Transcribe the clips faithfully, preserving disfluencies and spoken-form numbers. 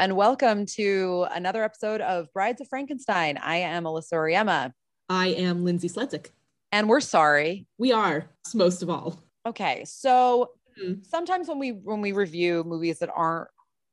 and welcome to another episode of Brides of Frankenstein. I am Alyssa Oriema. I am Lindsay Sledzik. And we're sorry. We are, most of all. Okay, so mm-hmm. sometimes when we when we review movies that aren't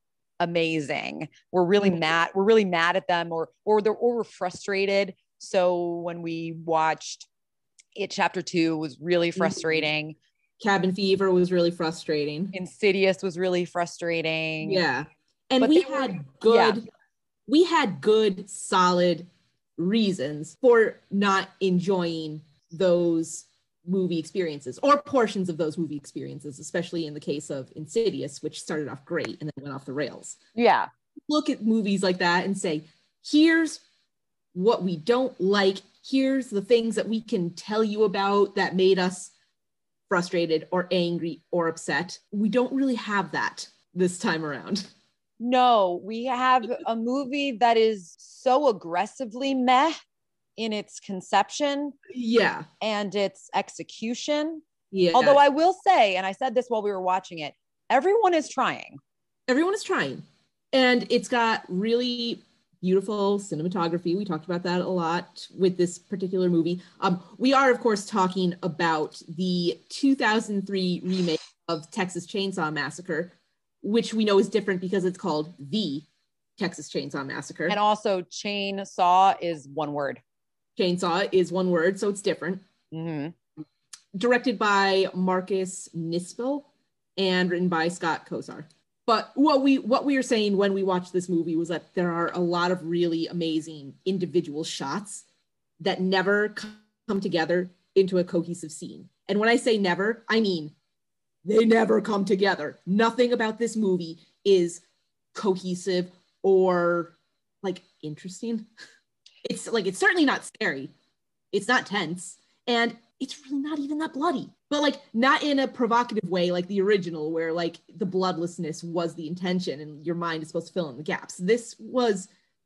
amazing, we're really mm-hmm. mad. We're really mad at them, or or they're or we're frustrated. So when we watched It Chapter Two, was really frustrating. Mm-hmm. Cabin Fever was really frustrating. Insidious was really frustrating. Yeah. And But we they were- had good, yeah. we had good, solid reasons for not enjoying those movie experiences or portions of those movie experiences, especially in the case of Insidious, which started off great and then went off the rails. Yeah. Look at movies like that and say, here's what we don't like. Here's the things that we can tell you about that made us frustrated or angry or upset. We don't really have that this time around. No, we have a movie that is so aggressively meh in its conception. Yeah. And its execution. Yeah. Although I will say, and I said this while we were watching it, everyone is trying. Everyone is trying. And it's got really beautiful cinematography. We talked about that a lot with this particular movie. Um, we are, of course, talking about the two thousand three remake of Texas Chainsaw Massacre, which we know is different because it's called The Texas Chainsaw Massacre. And also chainsaw is one word. Chainsaw is one word, so it's different. Mm-hmm. Directed by Marcus Nispel and written by Scott Kosar. But what we what we were saying when we watched this movie was that there are a lot of really amazing individual shots that never come together into a cohesive scene. And when I say never, I mean they never come together. Nothing about this movie is cohesive or like interesting. It's like, it's certainly not scary. It's not tense. And it's really not even that bloody, but like not in a provocative way, like the original where like the bloodlessness was the intention and your mind is supposed to fill in the gaps. This was,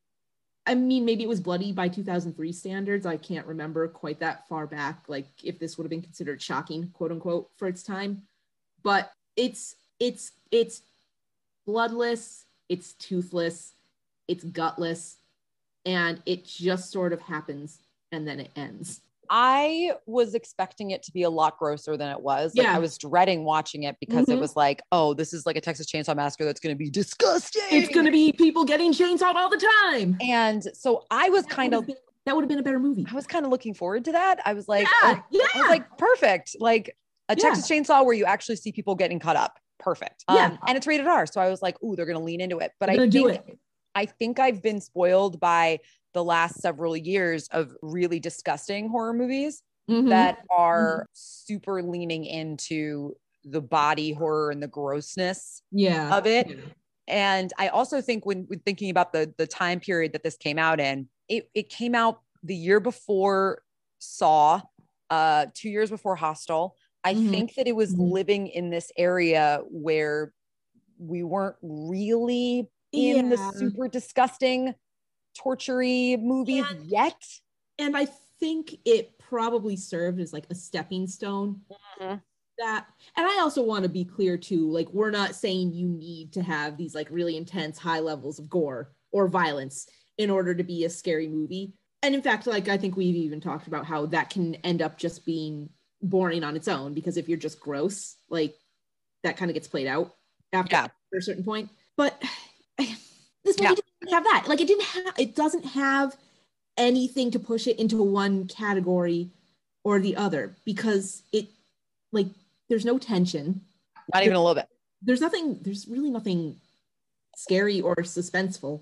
I mean, maybe it was bloody by two thousand three standards. I can't remember quite that far back, like if this would have been considered shocking, quote unquote, for its time. But it's, it's, it's bloodless, it's toothless, it's gutless, and it just sort of happens and then it ends. I was expecting it to be a lot grosser than it was. Like, yeah. I was dreading watching it because mm-hmm. it was like, oh, this is like a Texas Chainsaw Massacre that's going to be disgusting. It's going to be people getting chainsawed all the time. And so I was that kind of, been, that would have been a better movie. I was kind of looking forward to that. I was like, yeah, oh, yeah. I was like, perfect. Like a yeah. Texas Chainsaw where you actually see people getting cut up. Perfect. Yeah. Um, and it's rated R. So I was like, ooh, they're going to lean into it. But they're I do think, it. I think I've been spoiled by the last several years of really disgusting horror movies. Mm-hmm. that are mm-hmm. super leaning into the body horror and the grossness yeah. of it. Yeah. And I also think when, when thinking about the, the time period that this came out in, it, it came out the year before Saw, uh, two years before Hostel. I mm-hmm. think that it was mm-hmm. living in this area where we weren't really in yeah. the super disgusting, torture-y movies and, yet. And I think it probably served as like a stepping stone. Mm-hmm. That, and I also want to be clear too, like we're not saying you need to have these like really intense high levels of gore or violence in order to be a scary movie. And in fact, like I think we've even talked about how that can end up just being boring on its own, because if you're just gross, like that kind of gets played out after yeah. a certain point. But this movie yeah. didn't have that. Like it didn't have, it doesn't have anything to push it into one category or the other, because it like there's no tension, not even a little bit. There's nothing, there's really nothing scary or suspenseful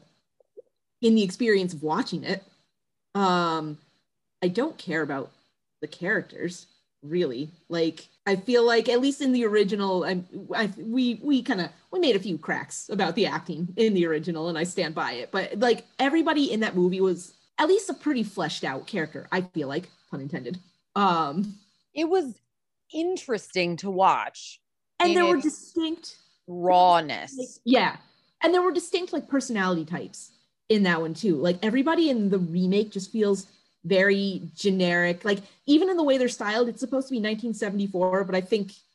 in the experience of watching it. um I don't care about the characters really. Like I feel like at least in the original, I'm I we we kind of we made a few cracks about the acting in the original, and I stand by it, but like everybody in that movie was at least a pretty fleshed out character, I feel like, pun intended. Um, it was interesting to watch. And there were distinct rawness. Like, yeah. And there were distinct like personality types in that one too. Like everybody in the remake just feels very generic. Like even in the way they're styled, it's supposed to be nineteen seventy-four, but I think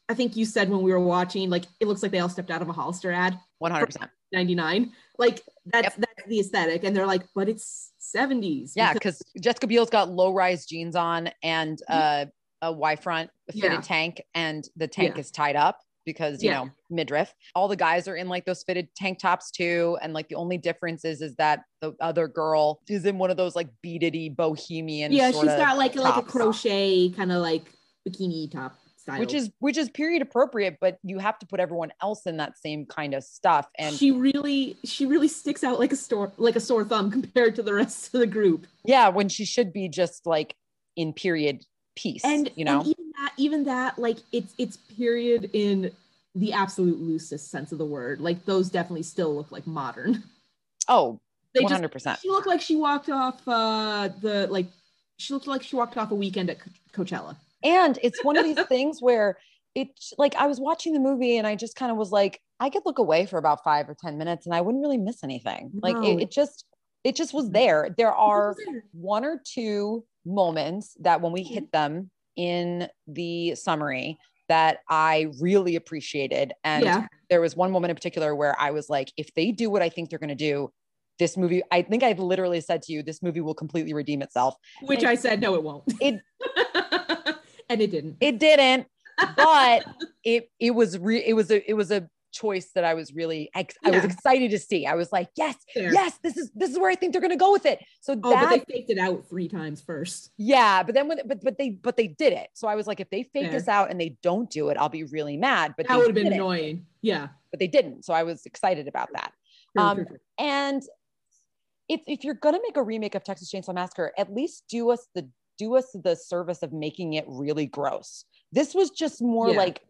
I think you said when we were watching, like, it looks like they all stepped out of a Hollister ad. one hundred percent. ninety-nine. Like, that's Yep. that's the aesthetic. And they're like, but it's seventies. Yeah, because Jessica Biel's got low-rise jeans on and uh, a Y-front fitted Yeah. tank, and the tank Yeah. is tied up because, you Yeah. know, midriff. All the guys are in like those fitted tank tops too. And like the only difference is, is that the other girl is in one of those like beadedy bohemian. Yeah, she's sorta got like, like a tops. crochet kind of like bikini top style. Which is which is period appropriate, but you have to put everyone else in that same kind of stuff. And she really, she really sticks out like a store, like a sore thumb compared to the rest of the group. yeah, when she should be just like in period piece, And you know, and even that, even that, like it's it's period in the absolute loosest sense of the word. Like those definitely still look like modern. oh, They one just, hundred percent. she looked like she walked off uh the like she looked like she walked off a weekend at Co- Coachella. And it's one of these things where it's like I was watching the movie and I just kind of was like, I could look away for about five or ten minutes and I wouldn't really miss anything. Like No. it, it just, it just was there. There are one or two moments that when we hit them in the summary that I really appreciated. And Yeah. there was one moment in particular where I was like, if they do what I think they're going to do, this movie, I think I literally said to you, this movie will completely redeem itself. Which And I said, no, it won't. It And it didn't. It didn't, but it it was re- it was a it was a choice that I was really ex- I was Yeah. excited to see. I was like, yes, Fair. yes, this is this is where I think they're gonna go with it. So Oh, that but they faked it out three times first. yeah, but then when but but they but they did it. So I was like, if they fake Fair. this out and they don't do it, I'll be really mad. But That they would have been did it. annoying. Yeah. But they didn't. So I was excited about that. True, Um, true, true. And if if you're gonna make a remake of Texas Chainsaw Massacre, at least do us the do us the service of making it really gross. This was just more Yeah. like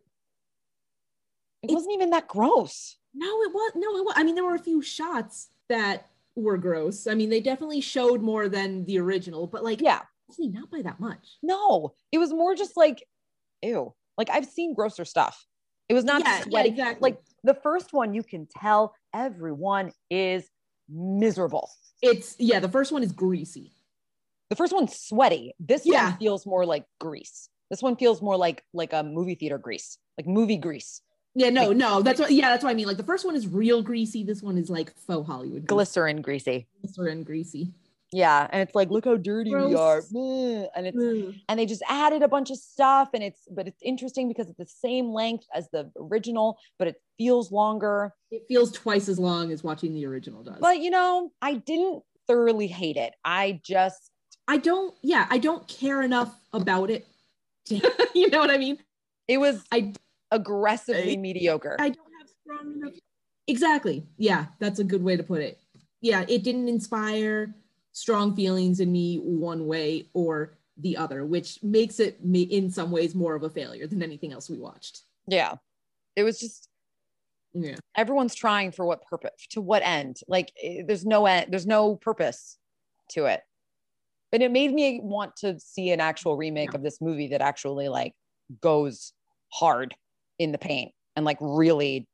it It's- wasn't even that gross. No, it was no, it was. I mean, there were a few shots that were gross. I mean, they definitely showed more than the original, but like, Yeah, honestly, not by that much. no, it was more just like, ew. Like I've seen grosser stuff. It was not Yeah, yeah, sweaty. exactly. Like the first one, you can tell everyone is miserable. It's yeah, the first one is greasy. The first one's sweaty. This Yeah. one feels more like grease. This one feels more like like a movie theater grease, like movie grease, Yeah, no, Like- no, that's what. Yeah, that's what I mean. Like the first one is real greasy. This one is like faux Hollywood, glycerin greasy. glycerin greasy. Yeah, and it's like, look how dirty we are, Gross. Meh. and it's Ugh. and they just added a bunch of stuff, and it's but it's interesting because it's the same length as the original, but it feels longer. It feels twice as long as watching the original does. But you know, I didn't thoroughly hate it. I just I don't. Yeah, I don't care enough about it. You know what I mean? it was I aggressively I- mediocre. I don't have strong enough. Exactly. Yeah, that's a good way to put it. Yeah, it didn't inspire strong feelings in me one way or the other, which makes it me in some ways more of a failure than anything else we watched. yeah, it was just Yeah. everyone's trying for what purpose, to what end? Like eh, there's no end, there's no purpose to it. But it made me want to see an actual remake Yeah. of this movie that actually like goes hard in the paint and like really,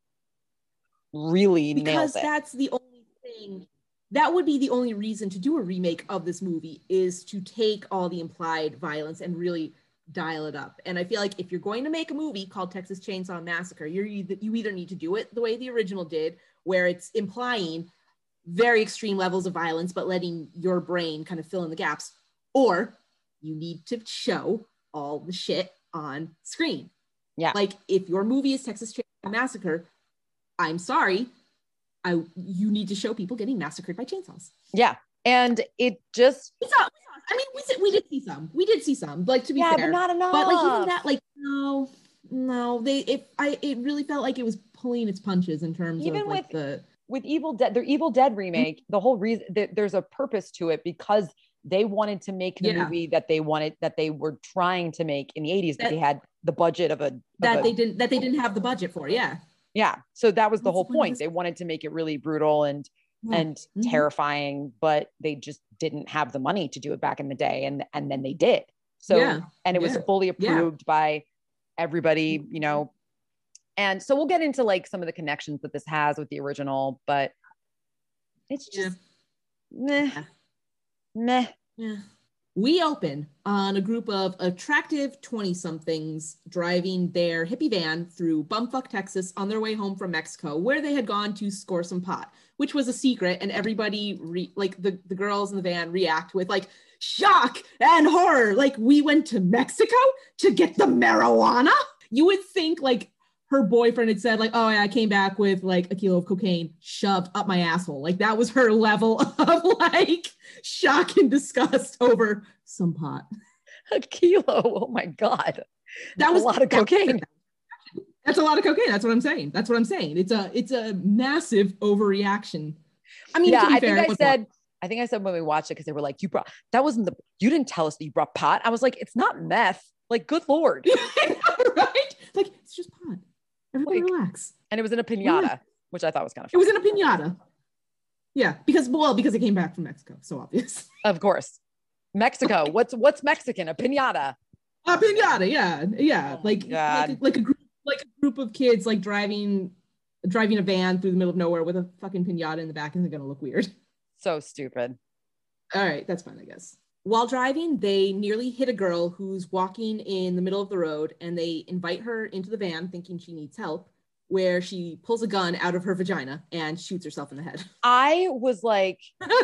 really Because nails it. that's the only thing that would be the only reason to do a remake of this movie is to take all the implied violence and really dial it up. And I feel like if you're going to make a movie called Texas Chainsaw Massacre, you're either, you either need to do it the way the original did, where it's implying very extreme levels of violence, but letting your brain kind of fill in the gaps, or you need to show all the shit on screen. Yeah. Like if your movie is Texas Chainsaw Massacre, I'm sorry, I you need to show people getting massacred by chainsaws. Yeah. And it just, We saw, we saw I mean, we, said- we did see some. We did see some. Like to be yeah, fair, but not enough. but like even that, like no, no, they it I it really felt like it was pulling its punches in terms Even of like with- the with Evil Dead, their Evil Dead remake, Mm-hmm. the whole reason that there's a purpose to it because they wanted to make the Yeah. movie that they wanted, that they were trying to make in the eighties, but That- they had the budget of a, of that a- they didn't that they didn't have the budget for. Yeah, yeah. So that was the That's whole the point of point. this- They wanted to make it really brutal and, Yeah. and Mhm. terrifying, but they just didn't have the money to do it back in the day. And, and then they did. So, Yeah. and it was Yeah. fully Yeah. approved by everybody, you know. And so we'll get into like some of the connections that this has with the original, but it's Yeah. just meh, Yeah. meh. yeah. We open on a group of attractive twenty-somethings driving their hippie van through bumfuck Texas on their way home from Mexico, where they had gone to score some pot, which was a secret. And everybody, re- like the, the girls in the van, react with like shock and horror. Like, we went to Mexico to get the marijuana? You would think like her boyfriend had said like, oh yeah, I came back with like a kilo of cocaine shoved up my asshole. Like, that was her level of like shock and disgust over some pot. A kilo. Oh my God. That was a lot of cocaine. That's a lot of cocaine. That's what I'm saying. That's what I'm saying. It's a it's a massive overreaction. I mean, yeah, to be I fair, think I said, I think I said when we watched it, because they were like, you brought, that wasn't the, you didn't tell us that you brought pot. I was like, it's not meth. Like, good Lord. Right? Like, it's just pot. Everybody like, relax. And it was in a pinata, which I thought was kind of fun. It was in a pinata. Yeah, because, well, because it came back from Mexico. So obvious. Of course. Mexico. What's, what's Mexican? A pinata. A pinata. Yeah. Yeah. Oh like, like, a, like a group, like a group of kids, like driving, driving a van through the middle of nowhere with a fucking pinata in the back isn't going to look weird. So stupid. All right. That's fine, I guess. While driving, they nearly hit a girl who's walking in the middle of the road, and they invite her into the van thinking she needs help, where she pulls a gun out of her vagina and shoots herself in the head. I was like,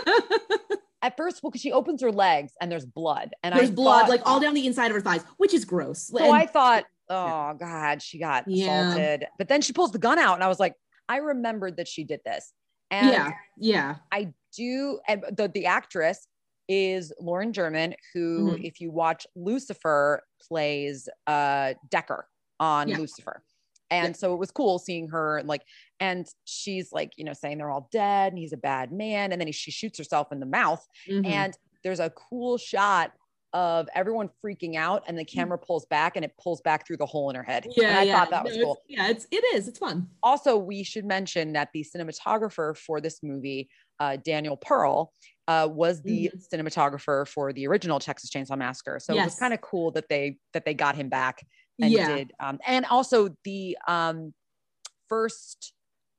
at first, well, because she opens her legs and there's blood. And there's I blood thought, like all down the inside of her thighs, which is gross. So and, I thought, oh God, she got yeah. assaulted. But then she pulls the gun out and I was like, I remembered that she did this. And yeah, yeah. I do, and the, the actress is Lauren German, who, mm-hmm. if you watch Lucifer, plays uh, Decker on yeah. Lucifer. And yeah. so it was cool seeing her like, and she's like, you know, saying they're all dead and he's a bad man. And then he, she shoots herself in the mouth. Mm-hmm. And there's a cool shot of everyone freaking out and the camera pulls back and it pulls back through the hole in her head. Yeah, and I yeah. thought that was no, cool. It's, yeah, it's, it is. It's fun. Also, we should mention that the cinematographer for this movie, uh, Daniel Pearl, uh, was the mm-hmm. cinematographer for the original Texas Chainsaw Massacre. So yes. it was kind of cool that they, that they got him back and yeah. did. Um, and also the um, first,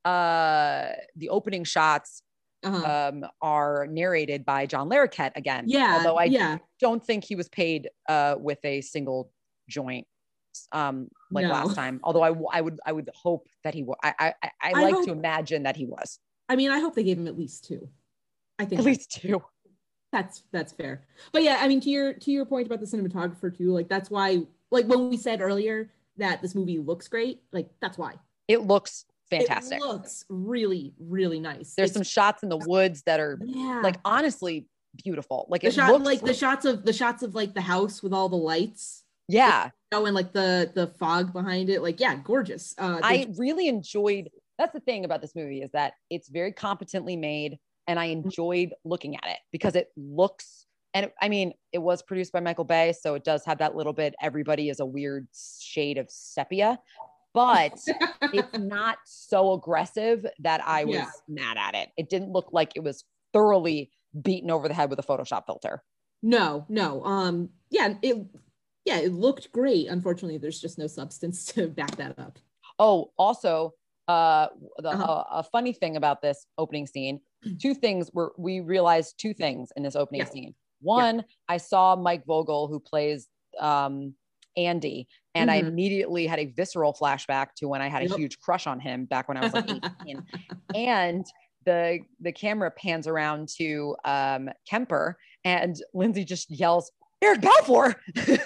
uh, the opening shots uh-huh. um, are narrated by John Larroquette again. Yeah. Although I yeah. don't think he was paid uh, with a single joint um, like no. last time. Although I, I would, I would hope that he was, I, I, I, I like hope, to imagine that he was. I mean, I hope they gave him at least two. I think at least two. That's, that's fair. But yeah, I mean, to your, to your point about the cinematographer too, like that's why, like when we said earlier that this movie looks great, like that's why. It looks fantastic. It looks really, really nice. There's it's, some shots in the woods that are yeah. like honestly beautiful. Like the it shot, looks like the shots of the shots of like the house with all the lights. Yeah. Oh, and like the the fog behind it. Like, yeah, gorgeous. Uh, I really enjoyed. That's the thing about this movie is that it's very competently made, and I enjoyed looking at it because it looks. And it, I mean, it was produced by Michael Bay, so it does have that little bit. Everybody is a weird shade of sepia, but it's not so aggressive that I was yeah. mad at it. It didn't look like it was thoroughly beaten over the head with a Photoshop filter. No, no. Um, yeah, it, yeah, it looked great. Unfortunately, there's just no substance to back that up. Oh, also, uh, the, uh-huh. uh, a funny thing about this opening scene, two things were, we realized two things in this opening yeah. scene. One, yeah. I saw Mike Vogel, who plays um, Andy, and mm-hmm. I immediately had a visceral flashback to when I had a yep. huge crush on him back when I was like eighteen. And the the camera pans around to um, Kemper, and Lindsay just yells, "Eric Balfour!"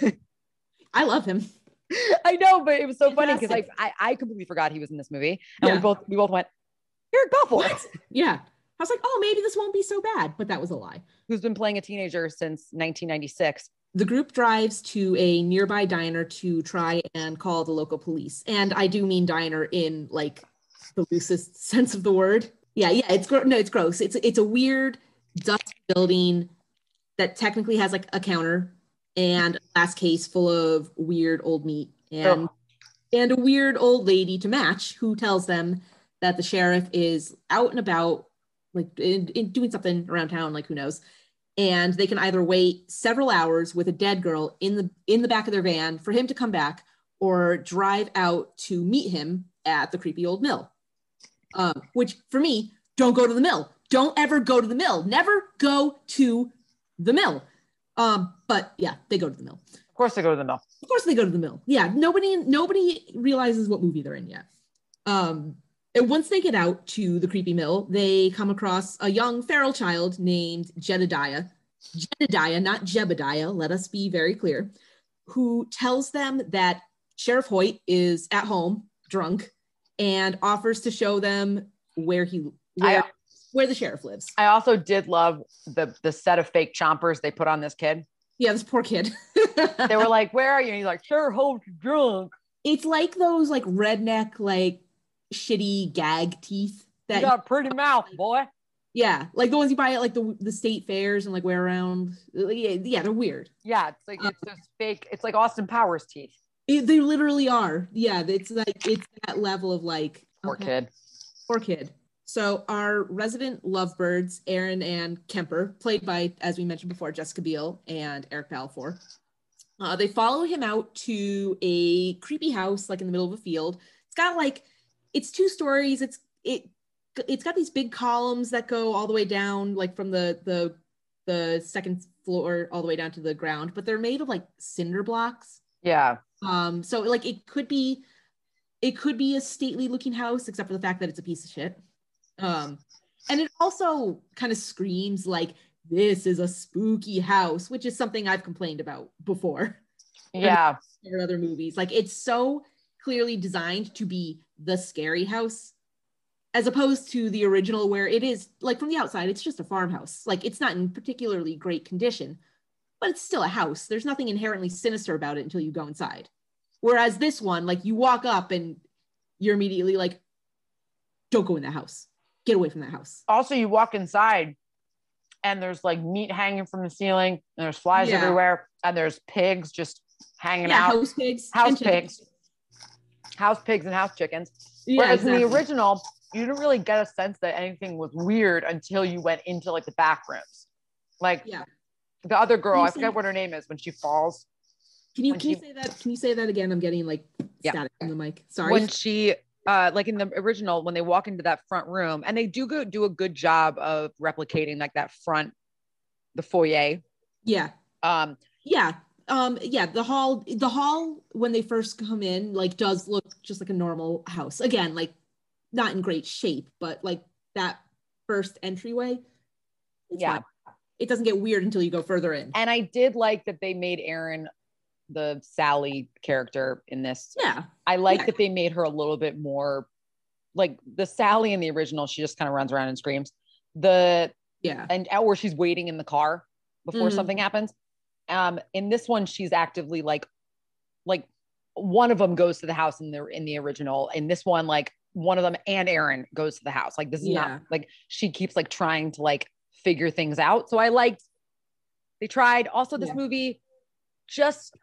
I love him. I know, but it was so funny because I, I I completely forgot he was in this movie, and yeah. we both we both went, "Eric Balfour!" What? Yeah. I was like, oh, maybe this won't be so bad, but that was a lie. Who's been playing a teenager since nineteen ninety-six. The group drives to a nearby diner to try and call the local police. And I do mean diner in like the loosest sense of the word. Yeah, yeah, it's gro- no, it's gross. It's it's a weird dusty building that technically has like a counter and a glass case full of weird old meat and oh. and a weird old lady to match who tells them that the sheriff is out and about, like in, in doing something around town, like who knows, and they can either wait several hours with a dead girl in the in the back of their van for him to come back, or drive out to meet him at the creepy old mill. Um, which for me, don't go to the mill. Don't ever go to the mill. Never go to the mill. Um, but yeah, they go to the mill. Of course they go to the mill. Of course they go to the mill. Yeah, nobody nobody realizes what movie they're in yet. Um, and once they get out to the creepy mill, they come across a young feral child named Jedediah. Jedediah, not Jebediah, let us be very clear, who tells them that Sheriff Hoyt is at home, drunk, and offers to show them where he where, I, where the sheriff lives. I also did love the the set of fake chompers they put on this kid. Yeah, this poor kid. They were like, "Where are you?" And he's like, "Sheriff Hoyt's drunk." It's like those like redneck, like shitty gag teeth that you got a pretty mouth, boy. Yeah, like the ones you buy at like the the state fairs and like wear around. Yeah, yeah, they're weird. Yeah, it's like it's those fake. It's like Austin Powers teeth. It, they literally are. Yeah, it's like it's that level of like poor okay. kid. Poor kid. So our resident lovebirds, Aaron and Kemper, played by, as we mentioned before, Jessica Biel and Eric Balfour. Uh, they follow him out to a creepy house, like in the middle of a field. It's got like, it's two stories. It's it, it's got these big columns that go all the way down, like from the the the second floor all the way down to the ground. But they're made of like cinder blocks. Yeah. Um. So like it could be, it could be a stately looking house, except for the fact that it's a piece of shit. Um, and it also kind of screams like, this is a spooky house, which is something I've complained about before. Yeah. In other movies. Like it's so clearly designed to be the scary house, as opposed to the original where it is like from the outside, it's just a farmhouse. Like it's not in particularly great condition, but it's still a house. There's nothing inherently sinister about it until you go inside. Whereas this one, like you walk up and you're immediately like, don't go in that house. Get away from that house. Also, you walk inside and there's like meat hanging from the ceiling and there's flies yeah. everywhere and there's pigs just hanging yeah, out. House pigs. House pigs. House pigs and house chickens. Yeah, Whereas exactly. in the original, you didn't really get a sense that anything was weird until you went into like the back rooms. Like yeah. the other girl, I forget what her name is when she falls. Can you can she, you say that? Can you say that again? I'm getting like yeah. static on the mic. Sorry. When she Uh, like in the original, when they walk into that front room, and they do go do a good job of replicating like that front, the foyer. Yeah. Um. Yeah. Um. Yeah. The hall. The hall when they first come in, like, does look just like a normal house. Again, like, not in great shape, but like that first entryway. Yeah. Fine. It doesn't get weird until you go further in. And I did like that they made Aaron the Sally character in this. Yeah. I like yeah. that they made her a little bit more like the Sally in the original. She just kind of runs around and screams. The yeah. And or she's waiting in the car before mm-hmm. something happens. Um, in this one, she's actively like, like one of them goes to the house in the in the original. In this one, like one of them and Aaron goes to the house. Like this is yeah. not like she keeps like trying to like figure things out. So I liked they tried. Also, this yeah. movie just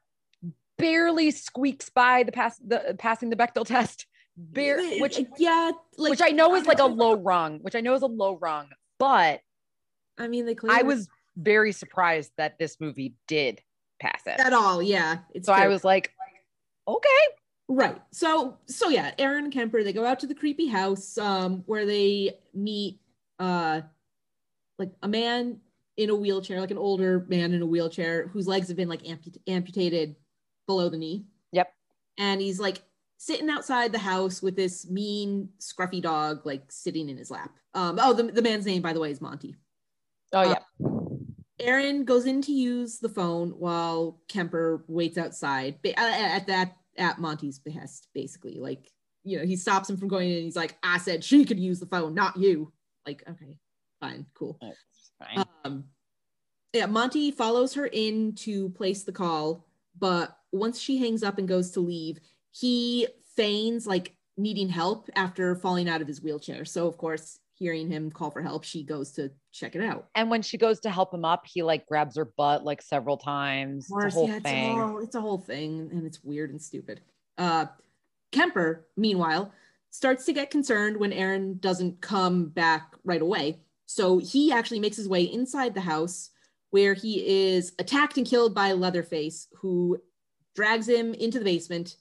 barely squeaks by the pass the passing the Bechdel test. Bare, which yeah, like, which I know is like a low rung, which I know is a low rung, but I mean, they I was very surprised that this movie did pass it at all. Yeah, it's so true. I was like, okay, right. So so yeah, Aaron and Kemper, they go out to the creepy house um where they meet uh like a man in a wheelchair, like an older man in a wheelchair whose legs have been like amput- amputated below the knee. Yep. And he's like sitting outside the house with this mean scruffy dog like sitting in his lap. Um, oh, the, the man's name, by the way, is Monty. Oh, yeah. Um, Aaron goes in to use the phone while Kemper waits outside at that at Monty's behest, basically. Like, you know, he stops him from going in and he's like, I said she could use the phone, not you. Like, okay, fine, cool. Fine. Um, yeah, Monty follows her in to place the call, but once she hangs up and goes to leave, he feigns like needing help after falling out of his wheelchair. So of course, hearing him call for help, she goes to check it out. And when she goes to help him up, he like grabs her butt like several times. Course, it's a whole yeah, thing. It's, all, it's a whole thing, and it's weird and stupid. Uh, Kemper, meanwhile, starts to get concerned when Aaron doesn't come back right away. So he actually makes his way inside the house, where he is attacked and killed by Leatherface, who drags him into the basement,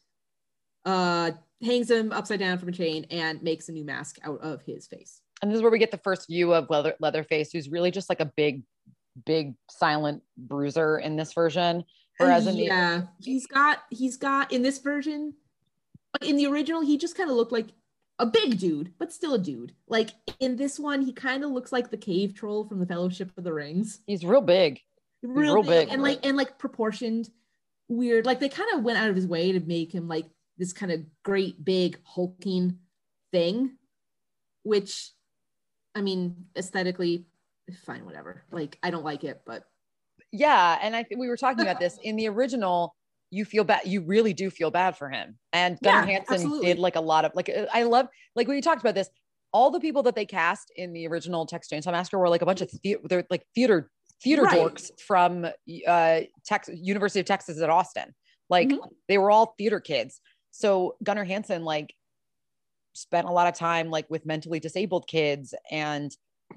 uh, hangs him upside down from a chain, and makes a new mask out of his face. And this is where we get the first view of Leather Leatherface, who's really just like a big big silent bruiser in this version. Whereas in yeah, the- he's got he's got in this version, in the original, he just kind of looked like a big dude, but still a dude. Like in this one, he kind of looks like the cave troll from the Fellowship of the Rings. He's real big. Real, he's real big, big. And like and like proportioned, weird. Like they kind of went out of his way to make him like this kind of great big hulking thing, which I mean, aesthetically, fine, whatever. Like I don't like it, but yeah. And I think we were talking about this in the original. You feel bad. You really do feel bad for him. And Gunnar Yeah, Hansen absolutely. did like a lot of like, I love, like when you talked about this, all the people that they cast in the original Texas Chainsaw Massacre were like a bunch of, the- they're like theater, theater Right. dorks from uh, Texas, University of Texas at Austin. Like Mhm. they were all theater kids. So Gunnar Hansen like spent a lot of time like with mentally disabled kids and,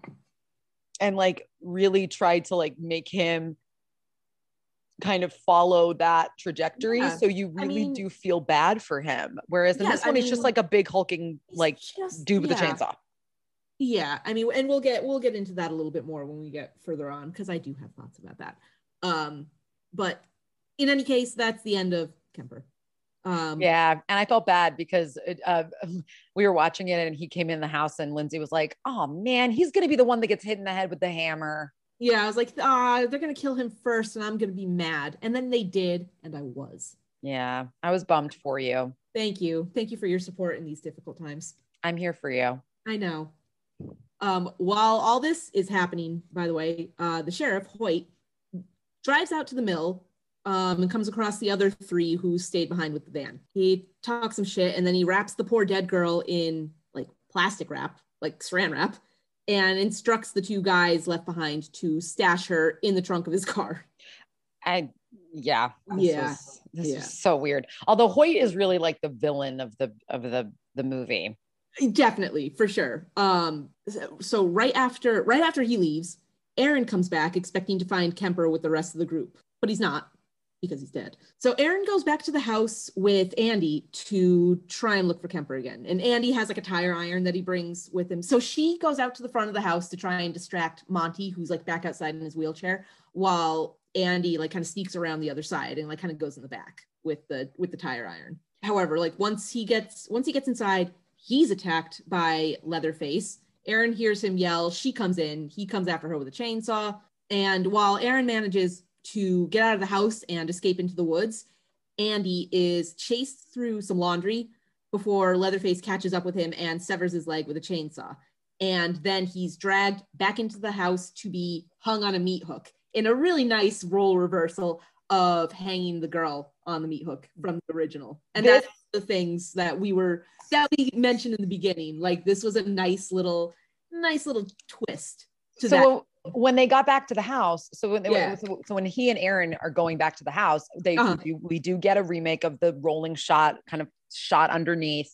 and like really tried to like make him kind of follow that trajectory. Yeah. So you I really mean- do feel bad for him. Whereas in Yeah, this I one, he's mean, just like a big hulking, He's like just- dude with a yeah. chainsaw. Yeah, I mean, and we'll get we'll get into that a little bit more when we get further on because I do have thoughts about that. Um, but in any case, that's the end of Kemper. Um, Yeah. And I felt bad because uh, we were watching it and he came in the house and Lindsay was like, oh man, he's going to be the one that gets hit in the head with the hammer. yeah, I was like, ah, they're gonna kill him first, and I'm gonna be mad. And then they did, and I was. Yeah. I was bummed for you. Thank you, thank you for your support in these difficult times. I'm here for you. I know. Um, while all this is happening, by the way, uh, the sheriff, Hoyt, drives out to the mill um, and comes across the other three who stayed behind with the van. He talks some shit and then he wraps the poor dead girl in like plastic wrap, like saran wrap, and instructs the two guys left behind to stash her in the trunk of his car. I, yeah. This Yeah. Was, this Yeah. was so weird. Although Hoyt is really like the villain of the, of the, the movie. Definitely, for sure. Um, so, so right after right after he leaves, Aaron comes back expecting to find Kemper with the rest of the group, but he's not because he's dead. So Aaron goes back to the house with Andy to try and look for Kemper again. And Andy has like a tire iron that he brings with him. So she goes out to the front of the house to try and distract Monty, who's like back outside in his wheelchair, while Andy like kind of sneaks around the other side and like kind of goes in the back with the with the tire iron. However, like once he gets once he gets inside, he's attacked by Leatherface. Aaron hears him yell. She comes in. He comes after her with a chainsaw. And while Aaron manages to get out of the house and escape into the woods, Andy is chased through some laundry before Leatherface catches up with him and severs his leg with a chainsaw. And then he's dragged back into the house to be hung on a meat hook in a really nice role reversal of hanging the girl on the meat hook from the original. And This- that's the things that we were that we mentioned in the beginning. Like this was a nice little nice little twist to that. So when they got back to the house, so when they, Yeah. so, so when he and Aaron are going back to the house, they Uh-huh. we, we do get a remake of the rolling shot, kind of shot underneath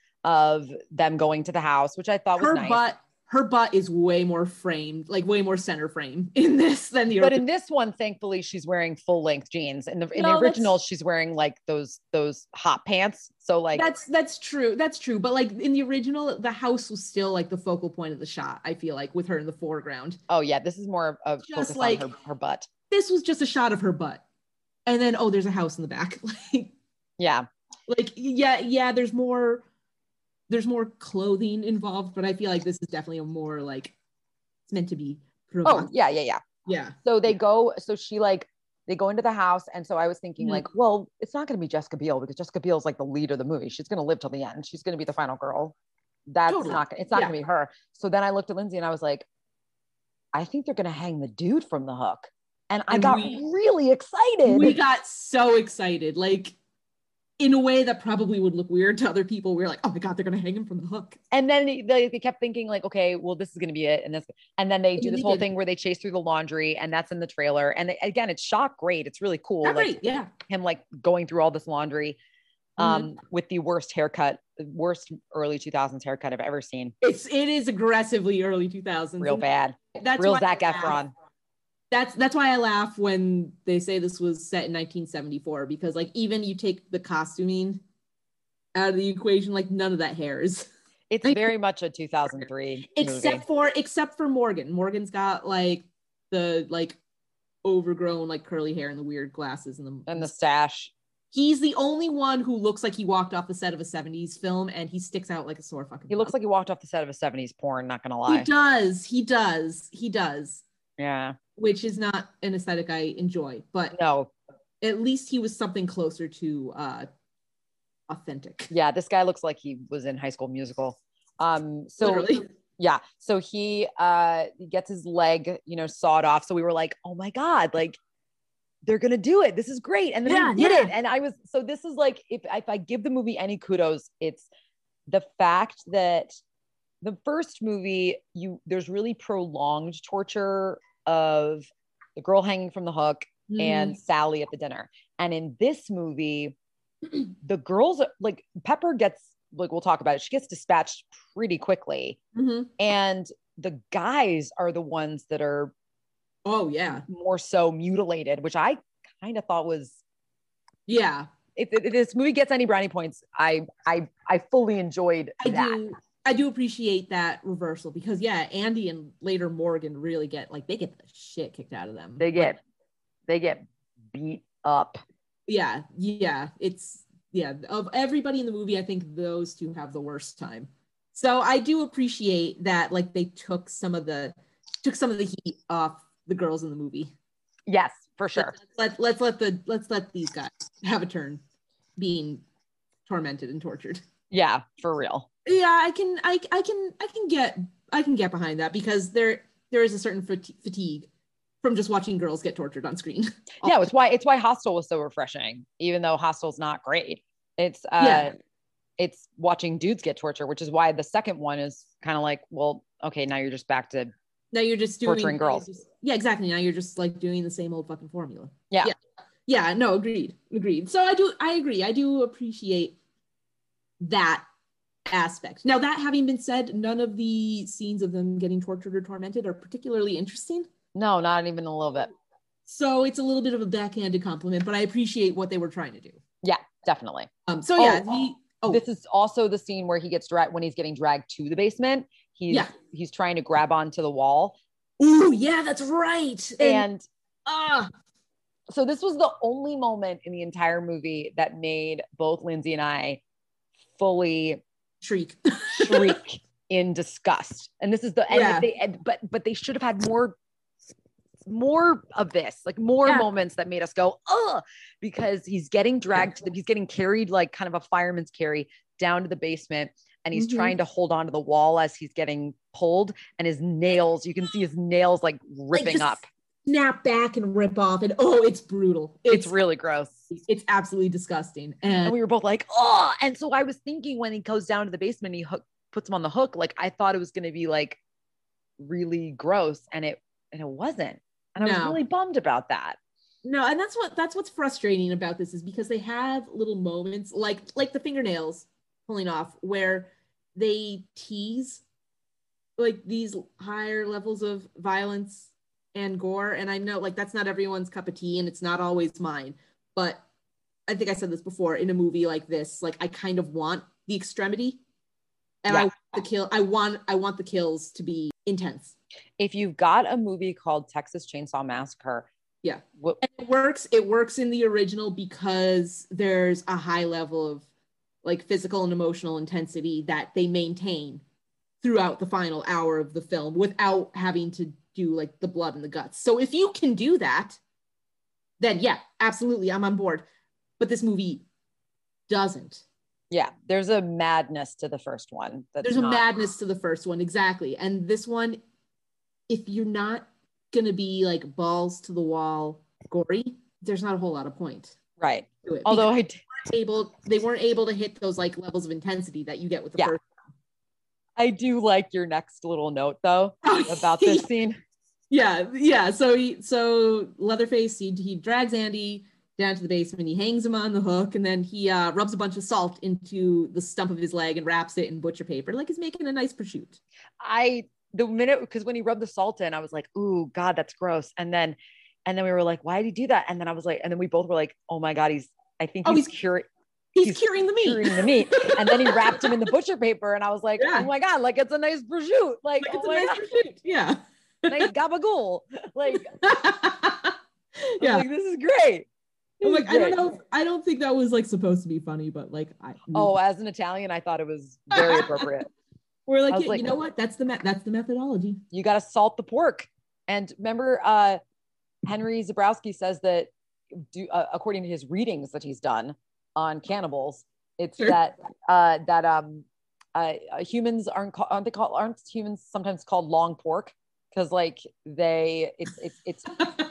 of them going to the house, which I thought was her nice. butt her butt is way more framed, like way more center frame in this than the But original. in this one, thankfully, she's wearing full length jeans. In the in No, the original, that's- she's wearing like those those hot pants. So like That's that's true. That's true. But like in the original, the house was still like the focal point of the shot, I feel like, with her in the foreground. oh yeah, this is more of Just focus like- on her, her butt. This was just a shot of her butt. And then oh, there's a house in the back. Like Yeah. like yeah, yeah, there's more there's more clothing involved, but I feel like this is definitely a more like it's meant to be Oh provocative. yeah, yeah, yeah. Yeah. So they go, so she like, they go into the house. And so I was thinking Mhm. like, well, it's not going to be Jessica Biel because Jessica Biel is like the lead of the movie. She's going to live till the end. She's going to be the final girl. That's Totally. not, it's not Yeah. going to be her. So then I looked at Lindsay and I was like, I think they're going to hang the dude from the hook. And I And got we- really excited. We got so excited, like in a way that probably would look weird to other people. We were like, oh my God, they're gonna hang him from the hook. And then they, they they kept thinking like, okay, well, this is going to be it. And this, and then they And do then this they whole did. thing where they chase through the laundry and that's in the trailer. And they, again, it's shot great. It's really cool. Not Like, great, yeah. him like going through all this laundry um Mm-hmm. with the worst haircut, the worst early two thousands haircut I've ever seen. It's it is aggressively early two thousands. Real bad. That's Real why Zac I laugh. Efron. That's that's why I laugh when they say this was set in nineteen seventy-four, because like even you take the costuming out of the equation, like none of that hair is It's Like- very much a two thousand three except movie. for except for Morgan. Morgan's got like the like overgrown, like curly hair and the weird glasses and the and the stash. He's the only one who looks like he walked off the set of a seventies film, and he sticks out like a sore fucking. He looks like he walked off the set of a seventies porn. Not gonna lie. He does. He does. He does. Yeah. Which is not an aesthetic I enjoy, but no. At least he was something closer to uh, authentic. Yeah, this guy looks like he was in High School Musical. Um, so Literally. Yeah, so he uh he gets his leg, you know, sawed off. So we were like, oh my god, like. They're gonna do it. This is great, and then yeah, they did yeah. it. And I was so. This is like if if I give the movie any kudos, it's the fact that the first movie, you there's really prolonged torture of the girl hanging from the hook mm. and Sally at the dinner. And in this movie, the girls like Pepper gets like we'll talk about it. She gets dispatched pretty quickly, mm-hmm. and the guys are the ones that are. Oh yeah, more so mutilated, which I kind of thought was, yeah. If, if this movie gets any brownie points, I I I fully enjoyed I that. do I do appreciate that reversal because yeah, Andy and later Morgan really get like they get the shit kicked out of them. They get like, they get beat up. Yeah, yeah. It's yeah. Of everybody in the movie, I think those two have the worst time. So I do appreciate that. Like they took some of the took some of the heat off the girls in the movie. Yes, for sure. Let's, let, let's let the let's let these guys have a turn being tormented and tortured. Yeah, for real. Yeah, I can I I can I can get I can get behind that because there there is a certain fatigue from just watching girls get tortured on screen. Yeah, it's why it's why Hostel was so refreshing, even though Hostel's not great. It's uh yeah. it's watching dudes get tortured, which is why the second one is kind of like, well, okay, now you're just back to Now you're just doing torturing girls. Just, yeah, exactly. Now you're just like doing the same old fucking formula. Yeah. yeah. Yeah, no, agreed. Agreed. So I do I agree. I do appreciate that aspect. Now that having been said, none of the scenes of them getting tortured or tormented are particularly interesting. No, not even a little bit. So it's a little bit of a backhanded compliment, but I appreciate what they were trying to do. Yeah, definitely. Um so yeah, oh, he oh this is also the scene where he gets dragged when he's getting dragged to the basement. He's yeah. he's trying to grab onto the wall. Ooh, yeah, that's right. And ah, uh, so this was the only moment in the entire movie that made both Lindsay and I fully shriek, shriek in disgust. And this is the and yeah. they and, but but they should have had more more of this, like more yeah. moments that made us go, oh, because he's getting dragged to the he's getting carried like kind of a fireman's carry down to the basement. And he's mm-hmm. trying to hold on to the wall as he's getting pulled, and his nails, you can see his nails like ripping like up. Snap back and rip off. And oh, it's brutal. It's, it's really gross. It's absolutely disgusting. And, and we were both like, oh, and so I was thinking when he goes down to the basement, he hook, puts him on the hook. Like I thought it was going to be like really gross, and it, and it wasn't. And I no. was really bummed about that. No. And that's what, that's what's frustrating about this is because they have little moments like, like the fingernails pulling off where they tease like these higher levels of violence and gore. And I know like that's not everyone's cup of tea and it's not always mine, but I think I said this before in a movie like this, like I kind of want the extremity and yeah. I want the kill. I want, I want the kills to be intense. If you've got a movie called Texas Chainsaw Massacre, yeah, what- and it works. It works in the original because there's a high level of like physical and emotional intensity that they maintain throughout the final hour of the film without having to do like the blood and the guts. So if you can do that, then yeah, absolutely, I'm on board. But this movie doesn't. Yeah, there's a madness to the first one. That's there's not- a madness to the first one, exactly. And this one, if you're not gonna be like balls to the wall gory, there's not a whole lot of point. Right. Although I did- able they weren't able to hit those like levels of intensity that you get with the yeah. first one. I do like your next little note though about this scene. Yeah, yeah. So he so Leatherface he, he drags Andy down to the basement, he hangs him on the hook, and then he uh, rubs a bunch of salt into the stump of his leg and wraps it in butcher paper, like he's making a nice prosciutto. I the minute because when he rubbed the salt in, I was like, ooh, God, that's gross. And then and then we were like, why did he do that? And then I was like, and then we both were like, oh my God, he's I think he's, oh, he's curing he's, he's curing the meat. Curing the meat. And then he wrapped him in the butcher paper, and I was like, yeah. oh my God, like it's a nice prosciutto. Like, like oh it's my a nice God. prosciutto. Yeah. Nice gabagool. Like Yeah, like, this is great. I'm like, I don't know. If, I don't think that was like supposed to be funny, but like, I. Oh, as an Italian, I thought it was very appropriate. We're like, yeah, like, you know what? That's the me- that's the methodology. You got to salt the pork. And remember, uh, Henry Zebrowski says that, do, uh, according to his readings that he's done on cannibals, it's sure. that uh, that um, uh, humans aren't aren't they called aren't humans sometimes called long pork because like they it's it's it's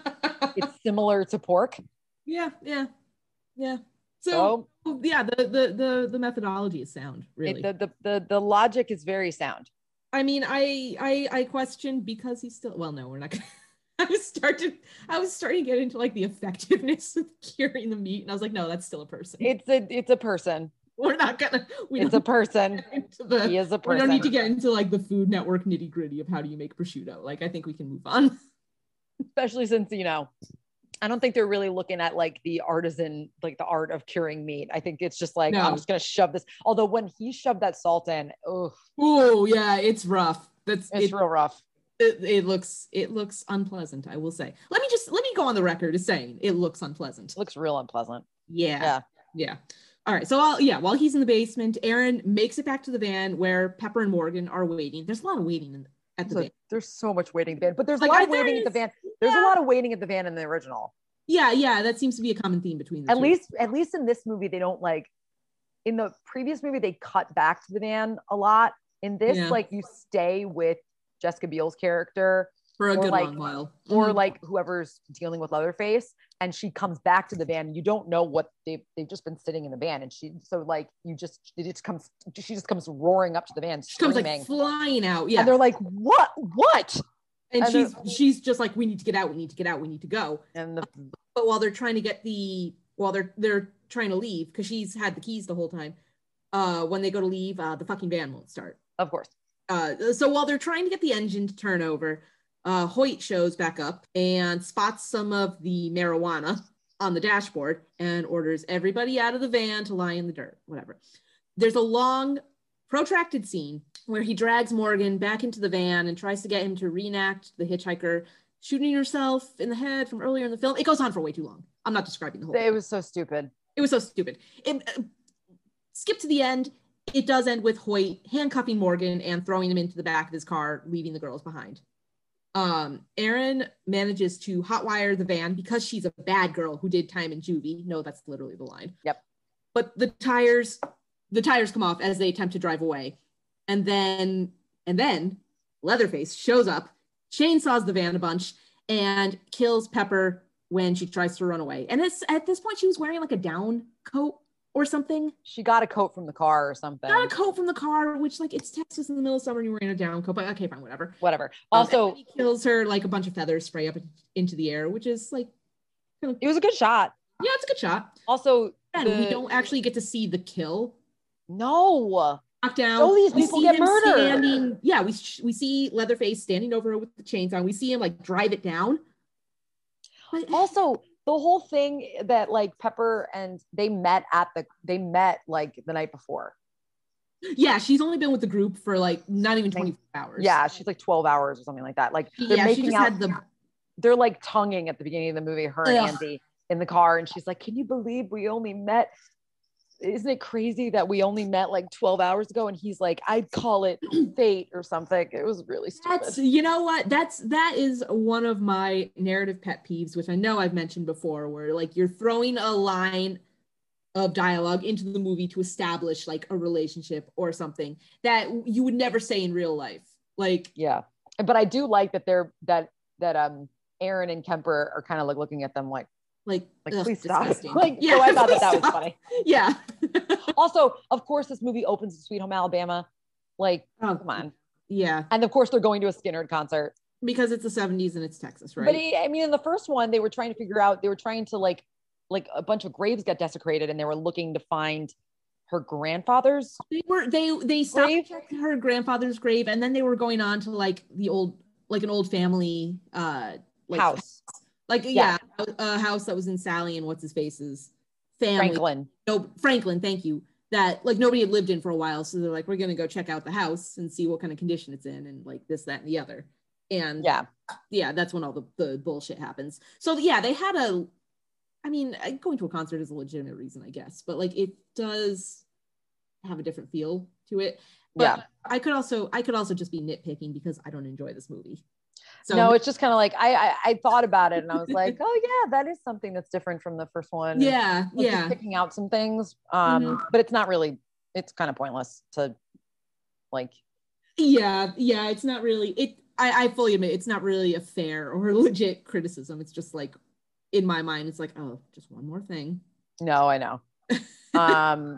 it's similar to pork. Yeah, yeah, yeah. So, so yeah, the, the the the methodology is sound, really. It, the, the the the logic is very sound. I mean, I I I question because he's still well. No, we're not gonna. I was starting. I was starting to get into like the effectiveness of curing the meat, and I was like, no, that's still a person. It's a it's a person. We're not gonna. We it's a person. Into the, he is a person. We don't need to get into like the Food Network nitty gritty of how do you make prosciutto. Like, I think we can move on. Especially since you know. I don't think they're really looking at like the artisan, like the art of curing meat. I think it's just like, no. I'm just going to shove this. Although when he shoved that salt in, oh, oh yeah, it's rough. That's it's it, real rough. It, it looks, it looks unpleasant. I will say, let me just, let me go on the record as saying it looks unpleasant. It looks real unpleasant. Yeah. Yeah. Yeah. All right. So I'll, yeah, while he's in the basement, Aaron makes it back to the van where Pepper and Morgan are waiting. There's a lot of waiting in the, at the so, van. There's so much waiting at the van, but there's like, a lot of waiting at the van. There's yeah. a lot of waiting at the van in the original. Yeah, yeah, that seems to be a common theme between the at two. least at least in this movie they don't like in the previous movie they cut back to the van a lot. In this yeah. like you stay with Jessica Biel's character for a good like, long while, or mm-hmm. like whoever's dealing with Leatherface, and she comes back to the van and you don't know what they've they've just been sitting in the van, and she so like you just it just comes she just comes roaring up to the van she screaming. comes like flying out, yeah, and they're like what what and, and she's she's just like we need to get out we need to get out we need to go. And the but while they're trying to get the while they're they're trying to leave because she's had the keys the whole time, uh when they go to leave, uh the fucking van won't start, of course. Uh so while they're trying to get the engine to turn over, uh Hoyt shows back up and spots some of the marijuana on the dashboard and orders everybody out of the van to lie in the dirt. Whatever. There's a long protracted scene where he drags Morgan back into the van and tries to get him to reenact the hitchhiker shooting herself in the head from earlier in the film. It goes on for way too long. I'm not describing the whole it thing. was so stupid. It was so stupid. It, uh, skip to the end. It does end with Hoyt handcuffing Morgan and throwing him into the back of his car, leaving the girls behind. Um, Erin manages to hotwire the van because she's a bad girl who did time in juvie. No, that's literally the line. Yep. But the tires, the tires come off as they attempt to drive away. And then, and then Leatherface shows up, chainsaws the van a bunch, and kills Pepper when she tries to run away. And it's, at this point, she was wearing like a down coat or something. She got a coat from the car or something. Got a coat from the car, which like it's Texas in the middle of summer and you're wearing a down coat, but okay, fine, whatever. Whatever. Um, Also, he kills her, like a bunch of feathers spray up into the air, which is like, kind of, it was a good shot. Yeah, it's a good shot. Also, and the... we don't actually get to see the kill. No. Knockdown. All these people get murdered. Standing, yeah, we we see Leatherface standing over her with the chainsaw. We see him like drive it down. But also, the whole thing that like Pepper and they met at the they met like the night before. Yeah, she's only been with the group for like not even twenty-four hours. Yeah, she's like twelve hours or something like that. Like they're yeah, making she just out, had the. They're like tonguing at the beginning of the movie, her and Ugh. Andy in the car, and she's like, "Can you believe we only met? Isn't it crazy that we only met like twelve hours ago?" And he's like, "I'd call it fate or something." It was really stupid. That's, you know what? That's that is one of my narrative pet peeves, which I know I've mentioned before, where like you're throwing a line of dialogue into the movie to establish like a relationship or something that you would never say in real life. Like, yeah, but I do like that they're that that um Aaron and Kemper are kind of like looking at them like. Like, like ugh, please stop. disgusting. Like, yeah, so I thought that that was stop. funny. Yeah. Also, of course, this movie opens in Sweet Home Alabama. Like, oh, come on. Yeah. And of course, they're going to a Skynyrd concert because it's the seventies and it's Texas, right? But he, I mean, in the first one, they were trying to figure out. They were trying to like, like a bunch of graves got desecrated, and they were looking to find her grandfather's. They were they they stopped at her grandfather's grave, and then they were going on to like the old like an old family uh like, house. Like, yeah. yeah, a house that was in Sally and what's his face's family. Franklin. No, Franklin, thank you. That like nobody had lived in for a while. So they're like, we're going to go check out the house and see what kind of condition it's in and like this, that, and the other. And yeah, yeah, that's when all the, the bullshit happens. So yeah, they had a, I mean, going to a concert is a legitimate reason, I guess, but like it does have a different feel to it. But yeah. I could also, I could also just be nitpicking because I don't enjoy this movie. So no, it's just kind of like I, I I thought about it and I was like, oh yeah, that is something that's different from the first one. Yeah, like yeah. just picking out some things, um, mm-hmm. but it's not really. It's kind of pointless to, like. Yeah, yeah. It's not really. It. I, I fully admit it's not really a fair or legit criticism. It's just like, in my mind, it's like, oh, just one more thing. No, I know. um.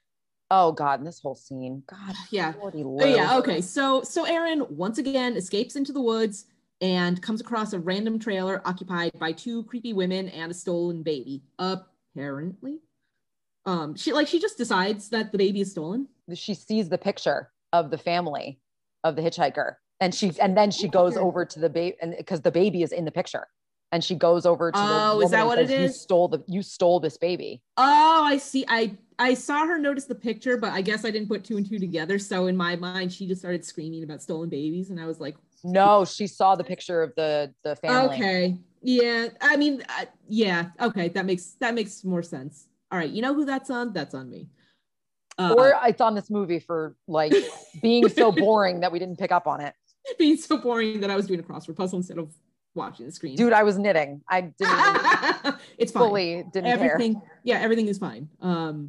Oh God, and this whole scene. God. Yeah. Yeah. Okay. So so Aaron once again escapes into the woods and comes across a random trailer occupied by two creepy women and a stolen baby. Apparently, um, she like she just decides that the baby is stolen. She sees the picture of the family of the hitchhiker, and she and then she goes over to the baby, and because the baby is in the picture, and she goes over to the oh, is that what says, it is? You stole the you stole this baby. Oh, I see. I I saw her notice the picture, but I guess I didn't put two and two together. So in my mind, she just started screaming about stolen babies, and I was like, no, she saw the picture of the the family. Okay. Yeah. I mean, uh, yeah. Okay. That makes that makes more sense. All right. You know who that's on? That's on me. Uh, or it's on this movie for like being so boring that we didn't pick up on it. Being so boring that I was doing a crossword puzzle instead of watching the screen. Dude, I was knitting. I didn't. It's fine. Fully didn't everything. care. Yeah, everything is fine. Um.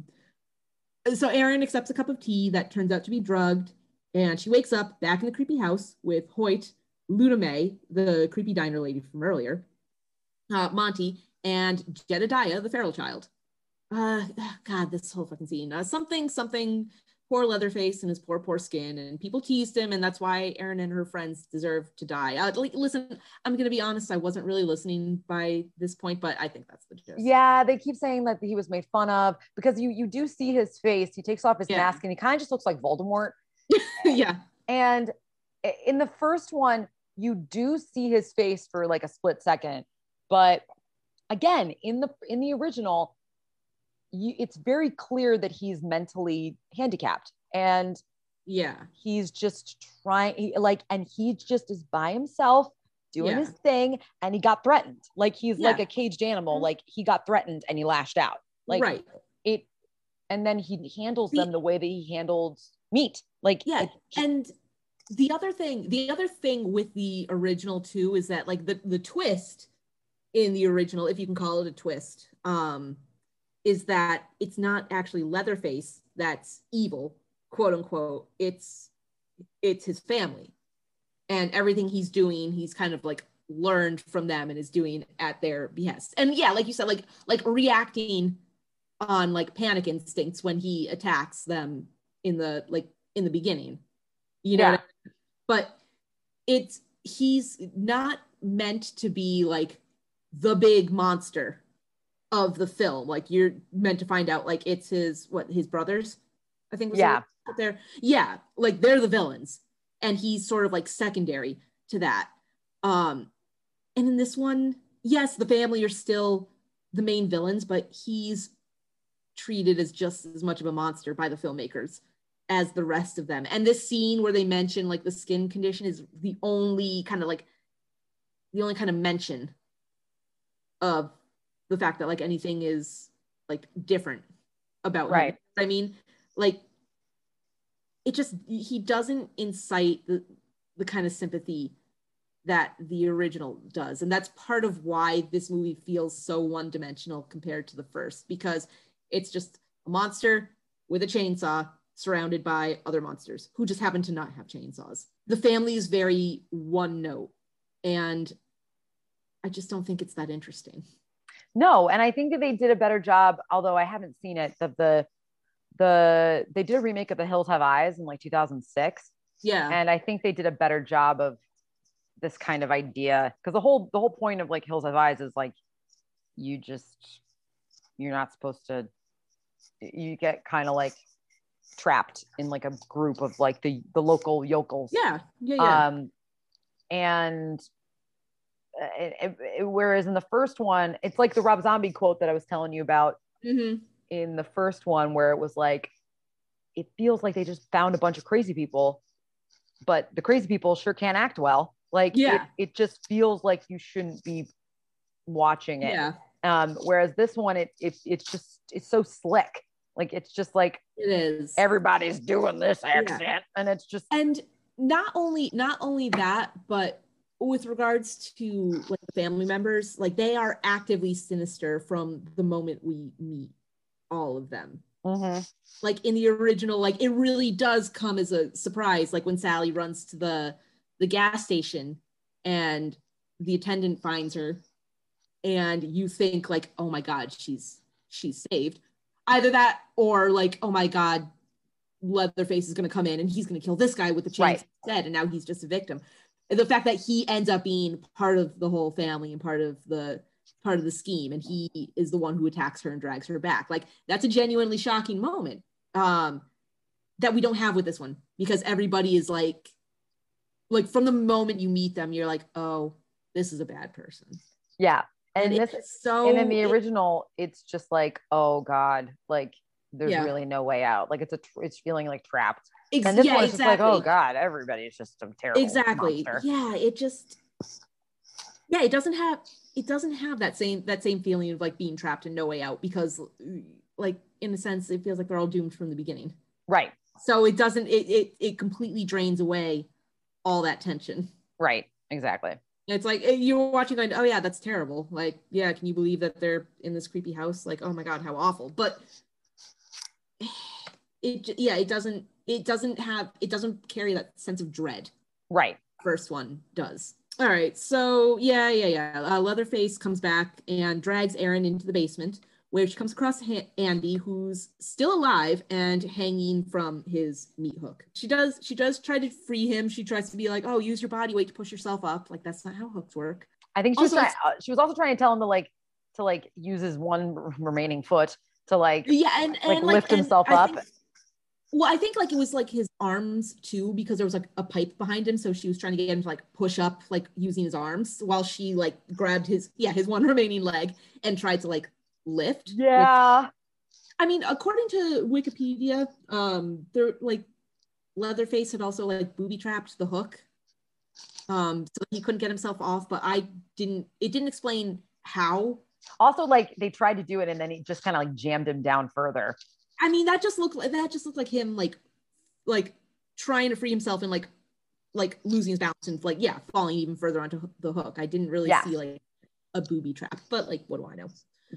So Erin accepts a cup of tea that turns out to be drugged, and she wakes up back in the creepy house with Hoyt, Luna May, the creepy diner lady from earlier, uh, Monty, and Jedediah, the feral child. Uh, God, this whole fucking scene. Uh, something, something, poor Leatherface and his poor, poor skin, and people teased him, and that's why Erin and her friends deserve to die. Uh, like, listen, I'm gonna be honest, I wasn't really listening by this point, but I think that's the gist. Yeah, they keep saying that he was made fun of because you you do see his face. He takes off his yeah. mask, and he kind of just looks like Voldemort. Yeah. And in the first one, you do see his face for like a split second, but again, in the in the original, you, it's very clear that he's mentally handicapped, and yeah, he's just trying he, like, and he just is by himself doing yeah. his thing, and he got threatened. Like he's yeah. like a caged animal. Like he got threatened and he lashed out. Like right. it, and then he handles the, them the way that he handled Meat. Like yeah, it, and. The other thing, the other thing with the original too is that like the, the twist in the original, if you can call it a twist, um, is that it's not actually Leatherface that's evil, quote unquote. It's it's his family, and everything he's doing, he's kind of like learned from them and is doing at their behest. And yeah, like you said, like like reacting on like panic instincts when he attacks them in the like in the beginning. You know, yeah. what I mean? But it's he's not meant to be like the big monster of the film. Like you're meant to find out like it's his what his brothers, I think was yeah there. Yeah, like they're the villains, and he's sort of like secondary to that. Um, and in this one, yes, the family are still the main villains, but he's treated as just as much of a monster by the filmmakers as the rest of them. And this scene where they mention like the skin condition is the only kind of like the only kind of mention of the fact that like anything is like different about right him. I mean, like it just he doesn't incite the the kind of sympathy that the original does, and that's part of why this movie feels so one-dimensional compared to the first, because it's just a monster with a chainsaw surrounded by other monsters who just happen to not have chainsaws. The family is very one note, and I just don't think it's that interesting. No, and I think that they did a better job, although I haven't seen it, of the the they did a remake of The Hills Have Eyes in like two thousand six. Yeah. And I think they did a better job of this kind of idea, because the whole the whole point of like Hills Have Eyes is like you just you're not supposed to you get kind of like trapped in like a group of like the the local yokels. Yeah, yeah, yeah. Um, and it, it, it, whereas in the first one, it's like the Rob Zombie quote that I was telling you about mm-hmm. in the first one, where it was like, it feels like they just found a bunch of crazy people, but the crazy people sure can't act well. Like it, Yeah. it just feels like you shouldn't be watching it. Yeah. Um, whereas this one, it, it it's just it's so slick. Like it's just like It is. everybody's doing this accent, Yeah. and it's just And not only not only that, but with regards to like the family members, like they are actively sinister from the moment we meet all of them. mm-hmm. Like in the original, like it really does come as a surprise. Like when Sally runs to the the gas station and the attendant finds her, and you think like, oh my God, she's she's saved. Either that or like, oh my God, Leatherface is going to come in and he's going to kill this guy with the chains Right. instead, and now he's just a victim. And the fact that he ends up being part of the whole family and part of the part of the scheme, and he is the one who attacks her and drags her back, like that's a genuinely shocking moment um that we don't have with this one, because everybody is like like from the moment you meet them, you're like, oh, this is a bad person. Yeah. And, and this it's so and in the it, original, it's just like, oh God, like there's Yeah. really no way out. Like it's a it's feeling like trapped. ex- And this yeah, one's just like, exactly. oh God, everybody's just a terrible exactly monster. Yeah, it just yeah it doesn't have it doesn't have that same that same feeling of like being trapped and no way out, because like in a sense it feels like they're all doomed from the beginning. Right. So it doesn't it it, it completely drains away all that tension. Right. Exactly. It's like you're watching going, oh yeah, that's terrible. Like, yeah, can you believe that they're in this creepy house? Like, oh my God, how awful. But it, yeah, it doesn't, it doesn't have, it doesn't carry that sense of dread. Right. First one does. All right. So yeah, yeah, yeah. Uh, Leatherface comes back and drags Erin into the basement, where she comes across ha- Andy, who's still alive and hanging from his meat hook. She does, she does try to free him. She tries to be like, oh, use your body weight to push yourself up. Like, that's not how hooks work. I think she Also, was trying, uh, she was also trying to tell him to like to like use his one remaining foot to like Yeah, and, and like, like lift and himself I up. think, well, I think like it was like his arms too, because there was like a pipe behind him, so she was trying to get him to like push up, like using his arms, while she like grabbed his yeah his one remaining leg and tried to like lift. Yeah. Which, I mean, according to Wikipedia, um, there like Leatherface had also like booby trapped the hook, um, so he couldn't get himself off. But I didn't. It didn't explain how. Also, like they tried to do it and then he just kind of like jammed him down further. I mean, that just looked like that just looked like him like like trying to free himself and like like losing his balance and like yeah falling even further onto the hook. I didn't really Yeah. see like a booby trap, but like what do I know?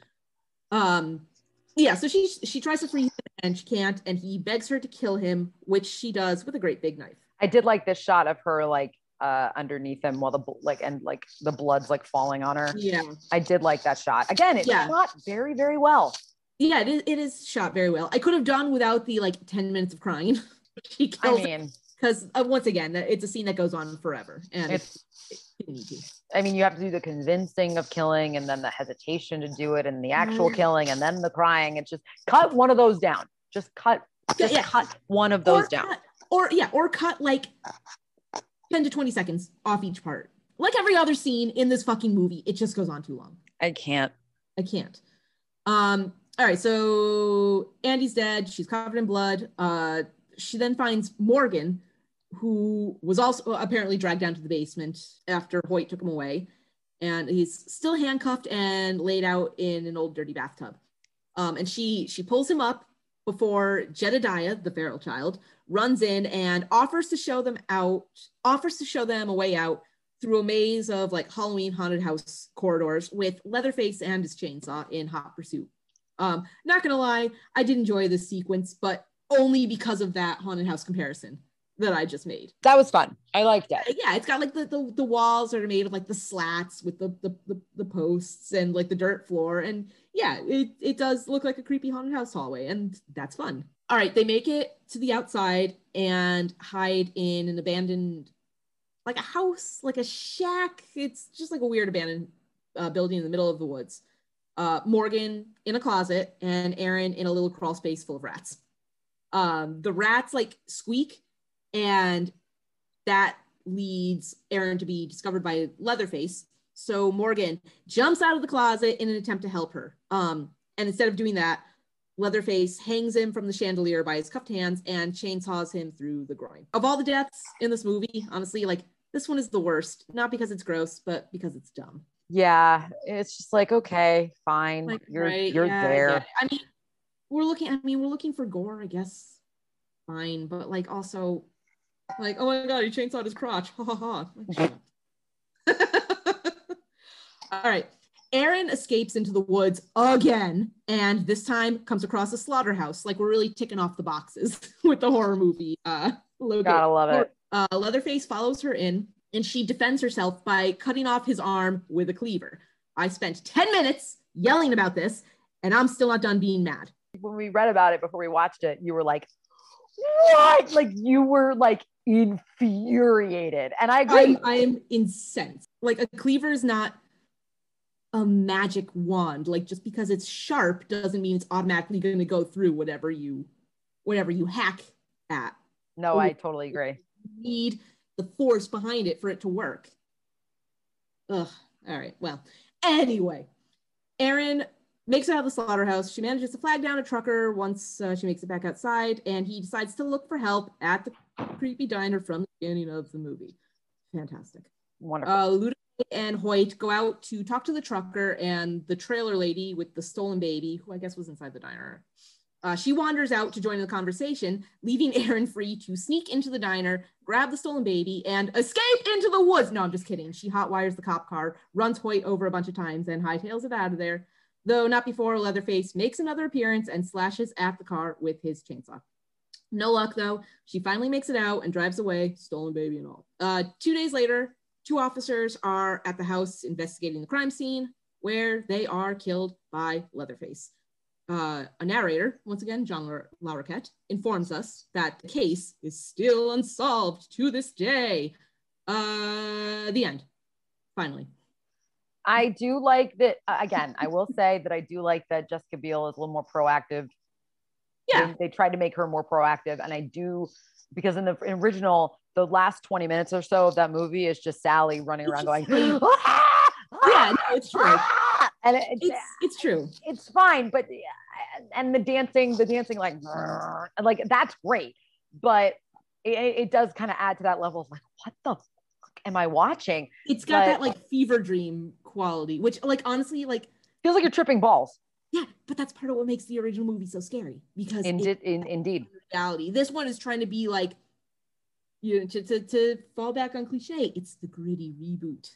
Um yeah, so she she tries to free him and she can't, and he begs her to kill him, which she does with a great big knife. I did like this shot of her like uh underneath him while the bl- like and like the blood's like falling on her. Yeah. I did like that shot. Again, it's Yeah. shot very, very well. Yeah, it is, it is shot very well. I could have done without the like ten minutes of crying. She I kills mean, because uh, once again, it's a scene that goes on forever, and it's it didn't need to. I mean, you have to do the convincing of killing and then the hesitation to do it and the actual killing and then the crying. It's just cut one of those down. Just cut, just Yeah, yeah. cut one of those or down. Cut, or yeah, or cut like ten to twenty seconds off each part. Like every other scene in this fucking movie, it just goes on too long. I can't. I can't. Um, all right, so Andy's dead. She's covered in blood. Uh, she then finds Morgan, who was also apparently dragged down to the basement after Hoyt took him away. And he's still handcuffed and laid out in an old dirty bathtub. Um, and she she pulls him up before Jedediah, the feral child, runs in and offers to show them out, offers to show them a way out through a maze of like Halloween haunted house corridors with Leatherface and his chainsaw in hot pursuit. Um, not gonna lie, I did enjoy this sequence, but only because of that haunted house comparison that I just made. That was fun. I liked it. Yeah, it's got like the the, the walls are made of like the slats with the, the the the posts and like the dirt floor, and yeah, it it does look like a creepy haunted house hallway, and that's fun. All right, they make it to the outside and hide in an abandoned, like a house, like a shack. It's just like a weird abandoned uh, building in the middle of the woods. Uh, Morgan in a closet and Erin in a little crawl space full of rats. Um, the rats like squeak, and that leads Erin to be discovered by Leatherface. So Morgan jumps out of the closet in an attempt to help her. Um, and instead of doing that, Leatherface hangs him from the chandelier by his cuffed hands and chainsaws him through the groin. Of all the deaths in this movie, honestly, like this one is the worst, not because it's gross, but because it's dumb. Yeah, it's just like, okay, fine. Like, you're right, you're yeah, there. yeah. I mean, we're looking, I mean, we're looking for gore, I guess. Fine, but like also, like, oh my god, he chainsawed his crotch. Ha ha ha. Like, all right. Aaron escapes into the woods again, and this time comes across a slaughterhouse. Like, we're really ticking off the boxes with the horror movie. Uh, logo. Gotta love it. Uh, Leatherface follows her in, and she defends herself by cutting off his arm with a cleaver. I spent ten minutes yelling about this, and I'm still not done being mad. When we read about it before we watched it, you were like, what? Like, you were like infuriated. And I agree. I'm, I am incensed. Like, a cleaver is not a magic wand. Like, just because it's sharp doesn't mean it's automatically going to go through whatever you whatever you hack at. No, or I totally agree. You need the force behind it for it to work. Ugh. All right. Well, anyway, Aaron makes it out of the slaughterhouse. She manages to flag down a trucker once uh, she makes it back outside, and he decides to look for help at the creepy diner from the beginning of the movie. Fantastic. Wonderful. Uh, Luda and Hoyt go out to talk to the trucker and the trailer lady with the stolen baby, who I guess was inside the diner. Uh, she wanders out to join the conversation, leaving Aaron free to sneak into the diner, grab the stolen baby, and escape into the woods. No, I'm just kidding. She hotwires the cop car, runs Hoyt over a bunch of times, and hightails it out of there, though not before Leatherface makes another appearance and slashes at the car with his chainsaw. No luck, though. She finally makes it out and drives away, stolen baby and all. Uh, two days later, two officers are at the house investigating the crime scene, where they are killed by Leatherface. Uh, a narrator, once again, John Larroquette, informs us that the case is still unsolved to this day. Uh, the end. Finally. I do like that. Again, I will say that I do like that Jessica Biel is a little more proactive. Yeah. They, they tried to make her more proactive. And I do, because in the original, the last twenty minutes or so of that movie is just Sally running around going, ah, yeah, no, it's true. Ah! And it, it's, it's, it's true. It's fine. But, and the dancing, the dancing, like, like that's great. But it, it does kind of add to that level of like, what the fuck am I watching? It's got but, that like fever dream quality, which like, honestly, like feels like you're tripping balls. Yeah, but that's part of what makes the original movie so scary, because indeed, in, indeed, reality. This one is trying to be like, you know, to, to, to fall back on cliche. It's the gritty reboot.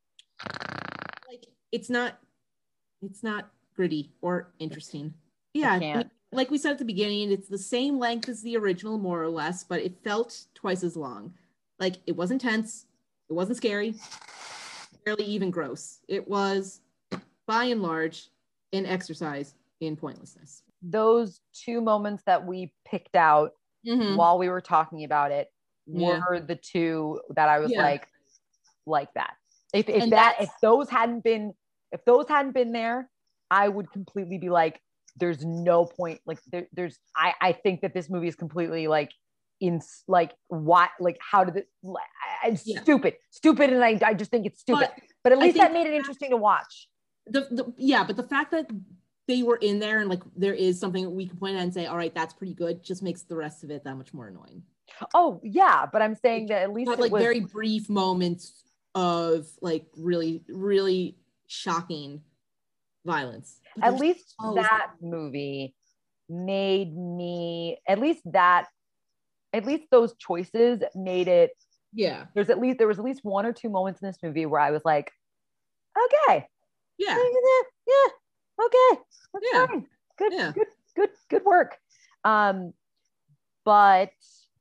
Like, it's not, it's not gritty or interesting. Yeah, like we said at the beginning, it's the same length as the original, more or less, but it felt twice as long. Like, it wasn't tense, it wasn't scary, barely even gross. It was, by and large, an exercise in pointlessness. Those two moments that we picked out mm-hmm. while we were talking about it were yeah. the two that I was yeah. like, like that. If, if that, if those hadn't been, if those hadn't been there, I would completely be like, there's no point. Like there, there's, I, I think that this movie is completely like in like, what, like, how did it, it's yeah. stupid, stupid. And I, I just think it's stupid, but, but at least that made it interesting to watch. The, the yeah, but the fact that they were in there and like there is something that we can point at and say, all right, that's pretty good, just makes the rest of it that much more annoying. Oh yeah, but I'm saying that at least but, it like was... very brief moments of like really, really shocking violence. But at least that movie made me, at least that, at least those choices made it. Yeah. There's at least there was at least one or two moments in this movie where I was like, okay. Yeah. Yeah. Okay. That's yeah. fine. Good, yeah. good, good, good work. Um, but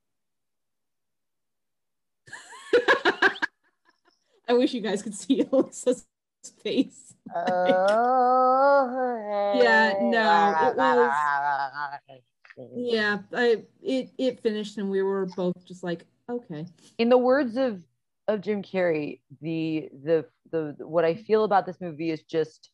I wish you guys could see Alyssa's face. Oh, yeah, no, it was. Yeah, I it it finished and we were both just like, okay. In the words of of Jim Carrey, the the the what I feel about this movie is just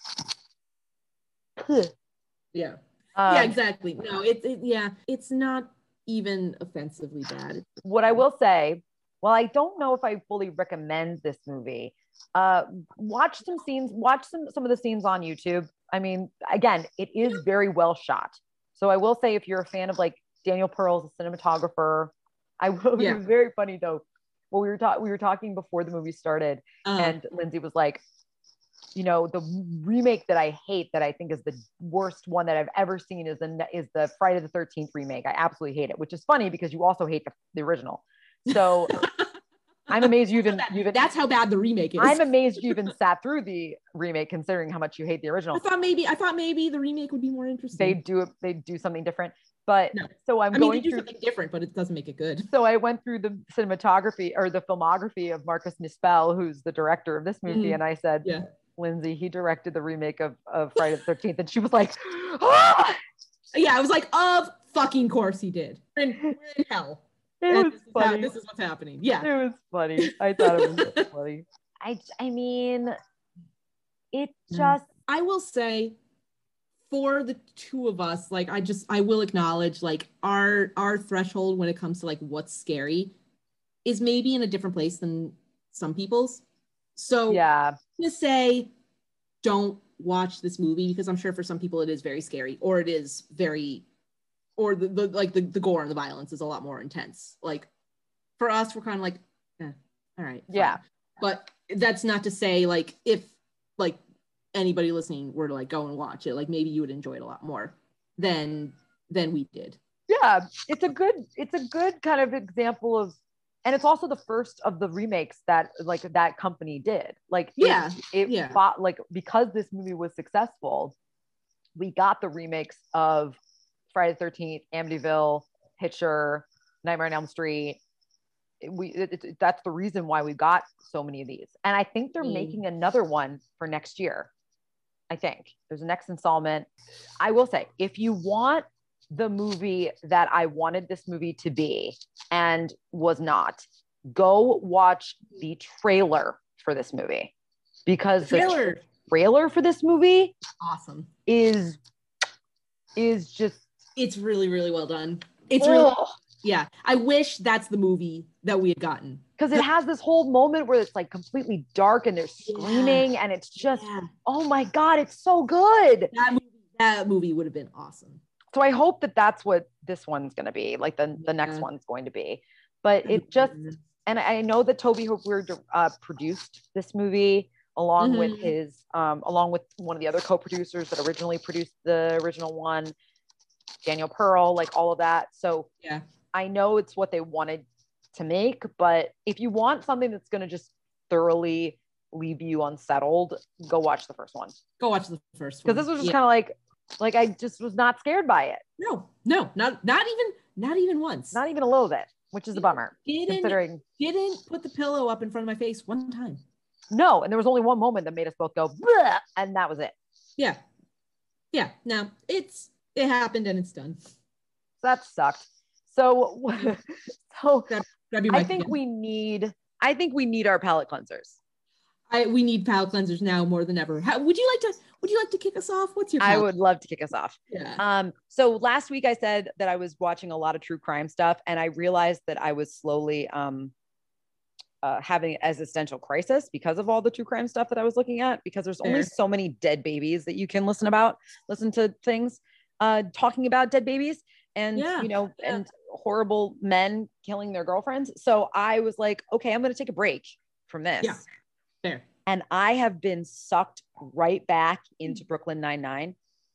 yeah. Um, yeah, exactly. No, it's it, yeah, it's not even offensively bad. What I will say, well, I don't know if I fully recommend this movie. Uh, watch some scenes, watch some some of the scenes on YouTube. I mean, again, it is very well shot. So I will say, if you're a fan of like Daniel Pearl's a cinematographer, I will. Yeah. It was very funny though. well, we were talking, we were talking before the movie started, Uh, and Lindsay was like, you know, the remake that I hate, that I think is the worst one that I've ever seen, is the is the Friday the thirteenth remake. I absolutely hate it, which is funny because you also hate the, the original. So I'm amazed you even you even that's how bad the remake is. I'm amazed you even sat through the remake, considering how much you hate the I original. thought maybe I thought maybe the remake would be more interesting. They do it. They do something different. But No. so I'm I mean, going they do through something different, but it doesn't make it good. so I went through the cinematography or the filmography of Marcus Nispel, who's the director of this movie, Mm, and I said, yeah. Lindsay, he directed the remake of, of Friday the thirteenth, and she was like, ah! Yeah, I was like, of fucking course he did. We're in, we're in hell. It And was this is, funny. how, this is what's happening. Yeah. It was funny. I thought it was so funny. I I mean, it just I will say, for the two of us, like I just I will acknowledge, like our our threshold when it comes to like what's scary is maybe in a different place than some people's. So yeah. I'm gonna say don't watch this movie, because I'm sure for some people it is very scary, or it is very, or the, the like the, the gore and the violence is a lot more intense. Like for us, we're kind of like, eh, all right, fine. Yeah. But that's not to say like if like anybody listening were to like go and watch it, like maybe you would enjoy it a lot more than than we did. Yeah, it's a good it's a good kind of example of, and it's also the first of the remakes that like that company did. Like Yeah, it, it yeah. fought, like because this movie was successful, we got the remakes of Friday the thirteenth, Amityville, Hitcher, Nightmare on Elm Street. We it, it, that's the reason why we got so many of these, and I think they're Mm. making another one for next year. I think there's a next installment. I will say, if you want the movie that I wanted this movie to be and was not, go watch the trailer for this movie, because the Trailer, tra- trailer for this movie awesome. is is just It's really, really well done. It's really, oh, yeah. I wish that's the movie that we had gotten. because it has this whole moment where it's like completely dark and they're screaming, Yeah. and it's just Yeah. oh my god, it's so good. That movie, that movie would have been awesome. So I hope that that's what this one's going to be, like the, the next Yeah. one's going to be. But it just, and I know that Toby Hooper uh, produced this movie along Mhm. with his, um, along with one of the other co-producers that originally produced the original one, Daniel Pearl, like all of that. So Yeah. I know it's what they wanted to make, but if you want something that's going to just thoroughly leave you unsettled, go watch the first one. Go watch the first one. Because this was just Yeah. kind of like, like I just was not scared by it. No, no, not not even not even once. Not even a little bit, which is a bummer. Didn't Considering didn't put the pillow up in front of my face one time. no, and there was only one moment that made us both go, bleh, and that was it. Yeah, yeah. No, it's it happened and it's done. That sucked. So, so Grab, grab your I mic think again. we need, I think we need our palate cleansers. I we need palate cleansers now more than ever. How, would you like to would you like to kick us off? What's your I palate? would love to kick us off. Yeah. Um, so last week I said that I was watching a lot of true crime stuff, and I realized that I was slowly um, uh, having an existential crisis because of all the true crime stuff that I was looking at, because there's only Fair. so many dead babies that you can listen about, listen to things uh, talking about dead babies and, Yeah. you know, Yeah. and horrible men killing their girlfriends. So I was like, okay, I'm going to take a break from this. Yeah. Fair. And I have been sucked right back into Brooklyn Nine-Nine.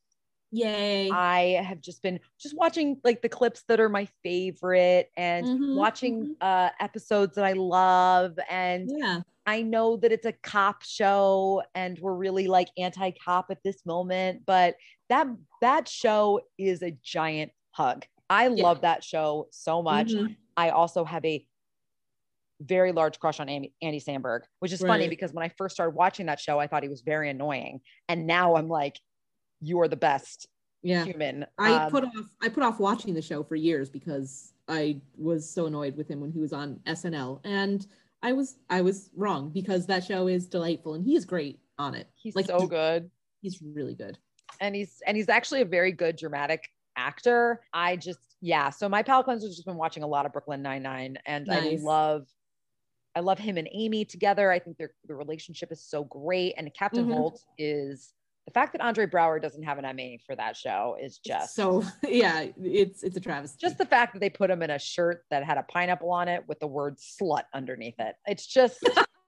Yay. I have just been just watching like the clips that are my favorite, and Mhm, watching mhm. uh, episodes that I love. And Yeah. I know that it's a cop show and we're really like anti-cop at this moment, but that that show is a giant hug. I Yeah. love that show so much. Mhm. I also have a very large crush on Andy, Andy Samberg, which is funny Right. because when I first started watching that show, I thought he was very annoying. And now I'm like, you are the best Yeah. human. I Um, put off I put off watching the show for years because I was so annoyed with him when he was on S N L, and I was I was wrong, because that show is delightful and he is great on it. he's Like, so he's, good. he's really good. And he's and he's actually a very good dramatic actor. I just yeah. So my palate cleanser has just been watching a lot of Brooklyn Nine-Nine, and Nice. I love I love him and Amy together. I think their the relationship is so great, and Captain Mhm. Holt is The fact that Andre Brower doesn't have an Emmy for that show is just so yeah, it's it's a travesty. Just the fact that they put him in a shirt that had a pineapple on it with the word slut underneath it. It's just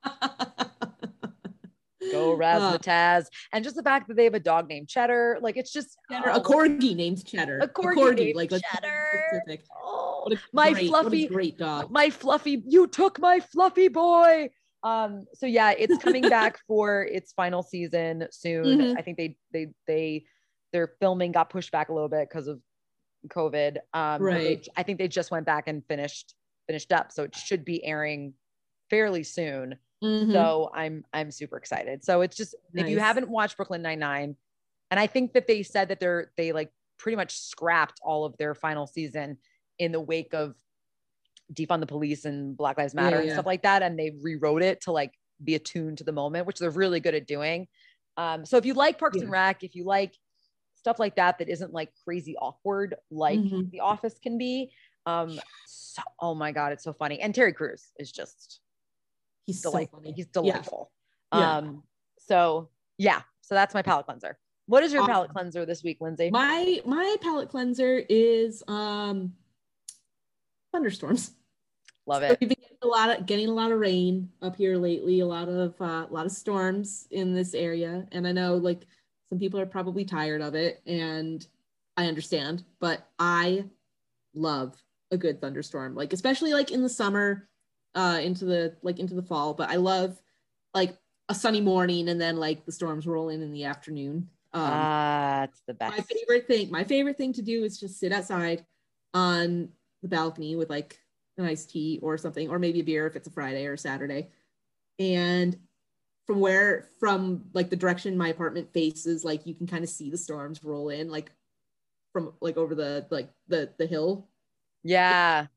go razzmatazz. Uh, and just the fact that they have a dog named Cheddar, like it's just Cheddar, oh, a corgi named Cheddar. A corgi, a corgi named like Cheddar. Oh, my great, fluffy, great dog. My fluffy, you took my fluffy boy. Um, so yeah, it's coming back for its final season soon. Mm-hmm. I think they they they their filming got pushed back a little bit because of COVID. Um, right. They, I think they just went back and finished finished up, so it should be airing fairly soon. Mm-hmm. So I'm I'm super excited. So it's just nice. If you haven't watched Brooklyn Nine-Nine, and I think that they said that they're they like pretty much scrapped all of their final season in the wake of defund the police and Black Lives Matter yeah, and yeah. stuff like that. And they rewrote it to like be attuned to the moment, which they're really good at doing. Um, so if you like Parks yeah. and Rec, if you like stuff like that, that isn't like crazy awkward, like mm-hmm. The Office can be, um, so, oh my God, it's so funny. And Terry Crews is just, he's delightful. So funny. He's delightful. Yeah. Um, so yeah, so that's my palate cleanser. What is your awesome. palate cleanser this week, Lindsay? My, my palate cleanser is, um, thunderstorms. Love so it. We've been getting a lot of getting a lot of rain up here lately, a lot of uh, a lot of storms in this area, and I know like some people are probably tired of it, and I understand, but I love a good thunderstorm, like especially like in the summer, uh, into the like into the fall. But I love like a sunny morning and then like the storms roll in in the afternoon. Um, ah, it's the best. My favorite thing. My favorite thing to do is just sit outside on the balcony with like a nice tea or something, or maybe a beer if it's a Friday or a Saturday. And from where, from like the direction my apartment faces, like you can kind of see the storms roll in, like from like over the, like the, the hill. Yeah.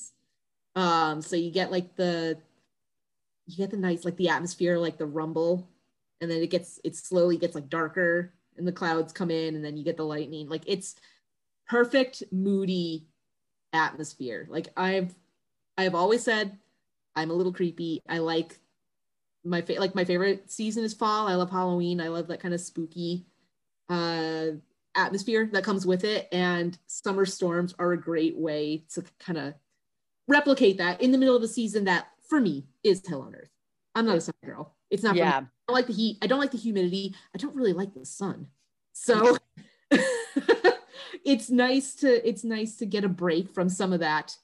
Um, so you get like the, you get the nice, like the atmosphere, like the rumble, and then it gets, it slowly gets like darker and the clouds come in and then you get the lightning. Like it's perfect, moody atmosphere. Like I've I've always said I'm a little creepy. I like my fa- like my favorite season is fall. I love Halloween. I love that kind of spooky uh atmosphere that comes with it, and summer storms are a great way to kind of replicate that in the middle of a season that for me is hell on earth. I'm not a summer girl. It's not yeah. for me. I don't like the heat. I don't like the humidity. I don't really like the sun. So it's nice to it's nice to get a break from some of that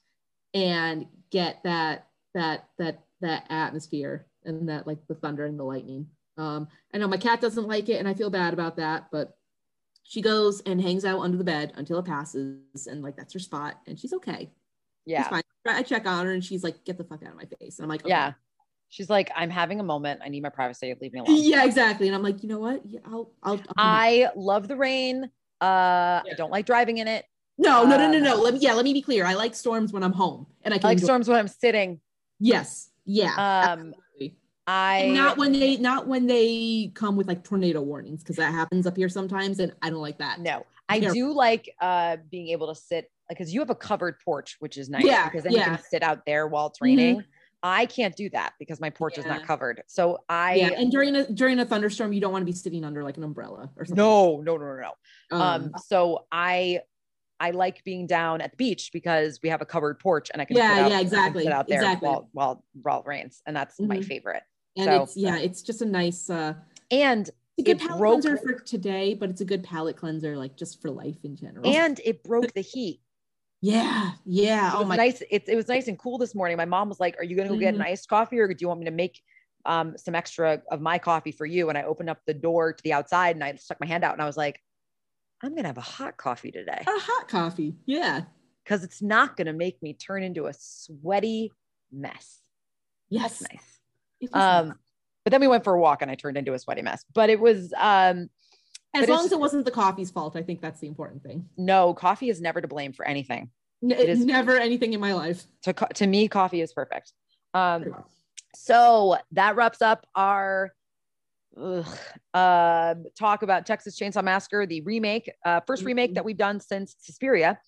and get that that that that atmosphere and that like the thunder and the lightning. Um, I know my cat doesn't like it and I feel bad about that, but she goes and hangs out under the bed until it passes, and like that's her spot, and she's okay. Yeah, she's fine. I check on her and she's like, "Get the fuck out of my face," and I'm like, okay. "Yeah." She's like, "I'm having a moment. I need my privacy. Leave me alone." Yeah, exactly. And I'm like, you know what? Yeah, I'll. I'll, I'll I love the rain. Uh, yeah. I don't like driving in it. No, no, no, no, no. Let me. Yeah, let me be clear. I like storms when I'm home, and I can I like enjoy- storms when I'm sitting. Yes. Yeah. Um, absolutely. I and not when they not when they come with like tornado warnings, because that happens up here sometimes, and I don't like that. No, I yeah. do like uh being able to sit, because you have a covered porch, which is nice. Yeah, because then yeah. you can sit out there while it's raining. Mm-hmm. I can't do that because my porch yeah. is not covered. So I yeah, and during a during a thunderstorm, you don't want to be sitting under like an umbrella or something. No, no, no, no, no. Um, Um, so I I like being down at the beach because we have a covered porch and I can Yeah, sit out, yeah, I can exactly, sit out there exactly. while while while it rains, and that's my Mhm. favorite. and So- it's yeah, it's just a nice uh And it's a good It palate broke- cleanser for today, but it's a good palate cleanser like just for life in general. and it broke the heat. yeah, yeah. It Oh was my nice. It, it was nice and cool this morning. My mom was like, "Are you going to go get an Mhm. iced coffee, or do you want me to make um, some extra of my coffee for you?" And I opened up the door to the outside and I stuck my hand out and I was like, "I'm going to have a hot coffee today a hot coffee. Yeah. because it's not going to make me turn into a sweaty mess." Yes. That's nice. It was nice. Um, but then we went for a walk and I turned into a sweaty mess. But it was um, As but long it's- as it wasn't the coffee's fault, I think that's the important thing. no, coffee is never to blame for anything. N- It is- never anything in my life. To co- to me, coffee is perfect. Um, so that wraps up our ugh, uh, talk about Texas Chainsaw Massacre, the remake, uh, first remake that we've done since Suspiria.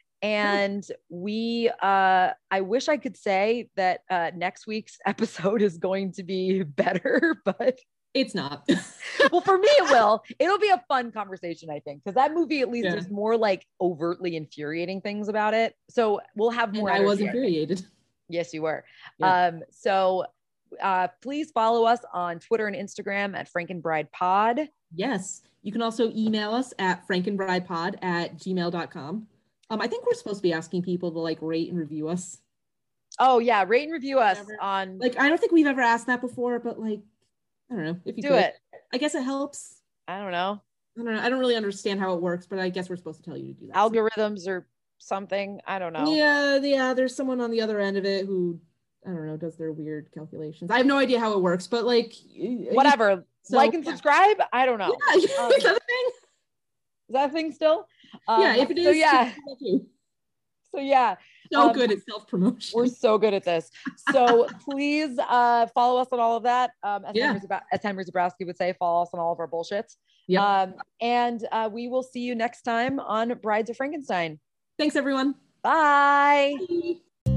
And we, uh, I wish I could say that uh, next week's episode is going to be better, but It's not. Well, for me, it will. It'll be a fun conversation, I think, because that movie, at least, Yeah. there's more like overtly infuriating things about it. So we'll have more. And I was energy, I think. infuriated. Yes, you were. Yeah. Um, so uh, please follow us on Twitter and Instagram at Frankenbride Pod. Yes. You can also email us at frankenbridepod at gmail dot com. Um, I think we're supposed to be asking people to like rate and review us. Oh yeah, rate and review us Whatever. on. Like, I don't think we've ever asked that before, but like, I don't know if you do could. it. I guess it helps. I don't know. I don't know. I don't really understand how it works, but I guess we're supposed to tell you to do that. Algorithms or something. I don't know. Yeah, yeah. There's someone on the other end of it who, I don't know, does their weird calculations. I have no idea how it works, but like, Whatever. So, like and yeah. subscribe. I don't know. Yeah, Um, is that a thing? Is that a thing still? Um, Yeah, if it is, So yeah. too. So yeah. So Um, good at self-promotion. We're so good at this. So please uh, follow us on all of that. Um, as, Yeah. Henry Zabra- as Henry Zabrowski would say, follow us on all of our bullshits. Yep. Um, and uh, we will see you next time on Brides of Frankenstein. Thanks, everyone. Bye. Bye.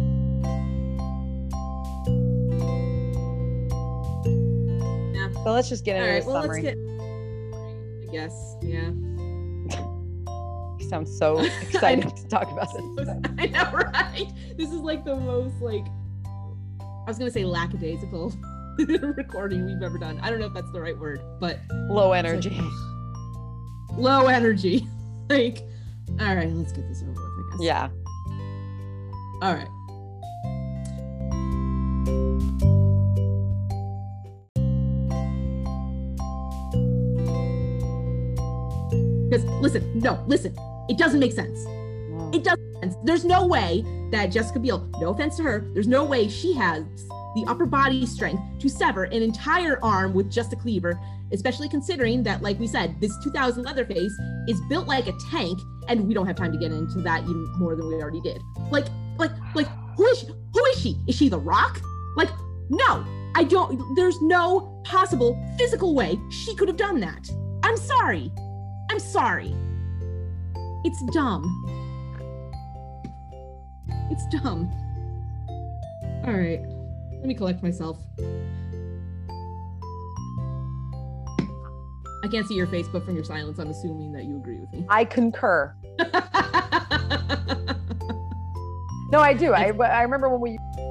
Yeah. So let's just get All into right. a Well, summary. let's get. I guess. Yeah. You sound so excited to talk about this. I know, right? This is like the most like I was gonna say lackadaisical recording we've ever done. I don't know if that's the right word, but Low it's energy. like, ugh. low energy. Like, all right, let's get this over with, I guess. Yeah. All right. Because listen, no, listen, it doesn't make sense. It doesn't make sense. There's no way that Jessica Biel, no offense to her, there's no way she has the upper body strength to sever an entire arm with just a cleaver, especially considering that, like we said, this two thousand Leatherface is built like a tank, and we don't have time to get into that even more than we already did. Like, like, like, who is she? Who is she? Is she The Rock? Like, no, I don't, there's no possible physical way she could have done that. I'm sorry. I'm sorry. It's dumb. It's dumb. All right, let me collect myself. I can't see your face, but from your silence, I'm assuming that you agree with me. I concur. No, I do. I, I remember when we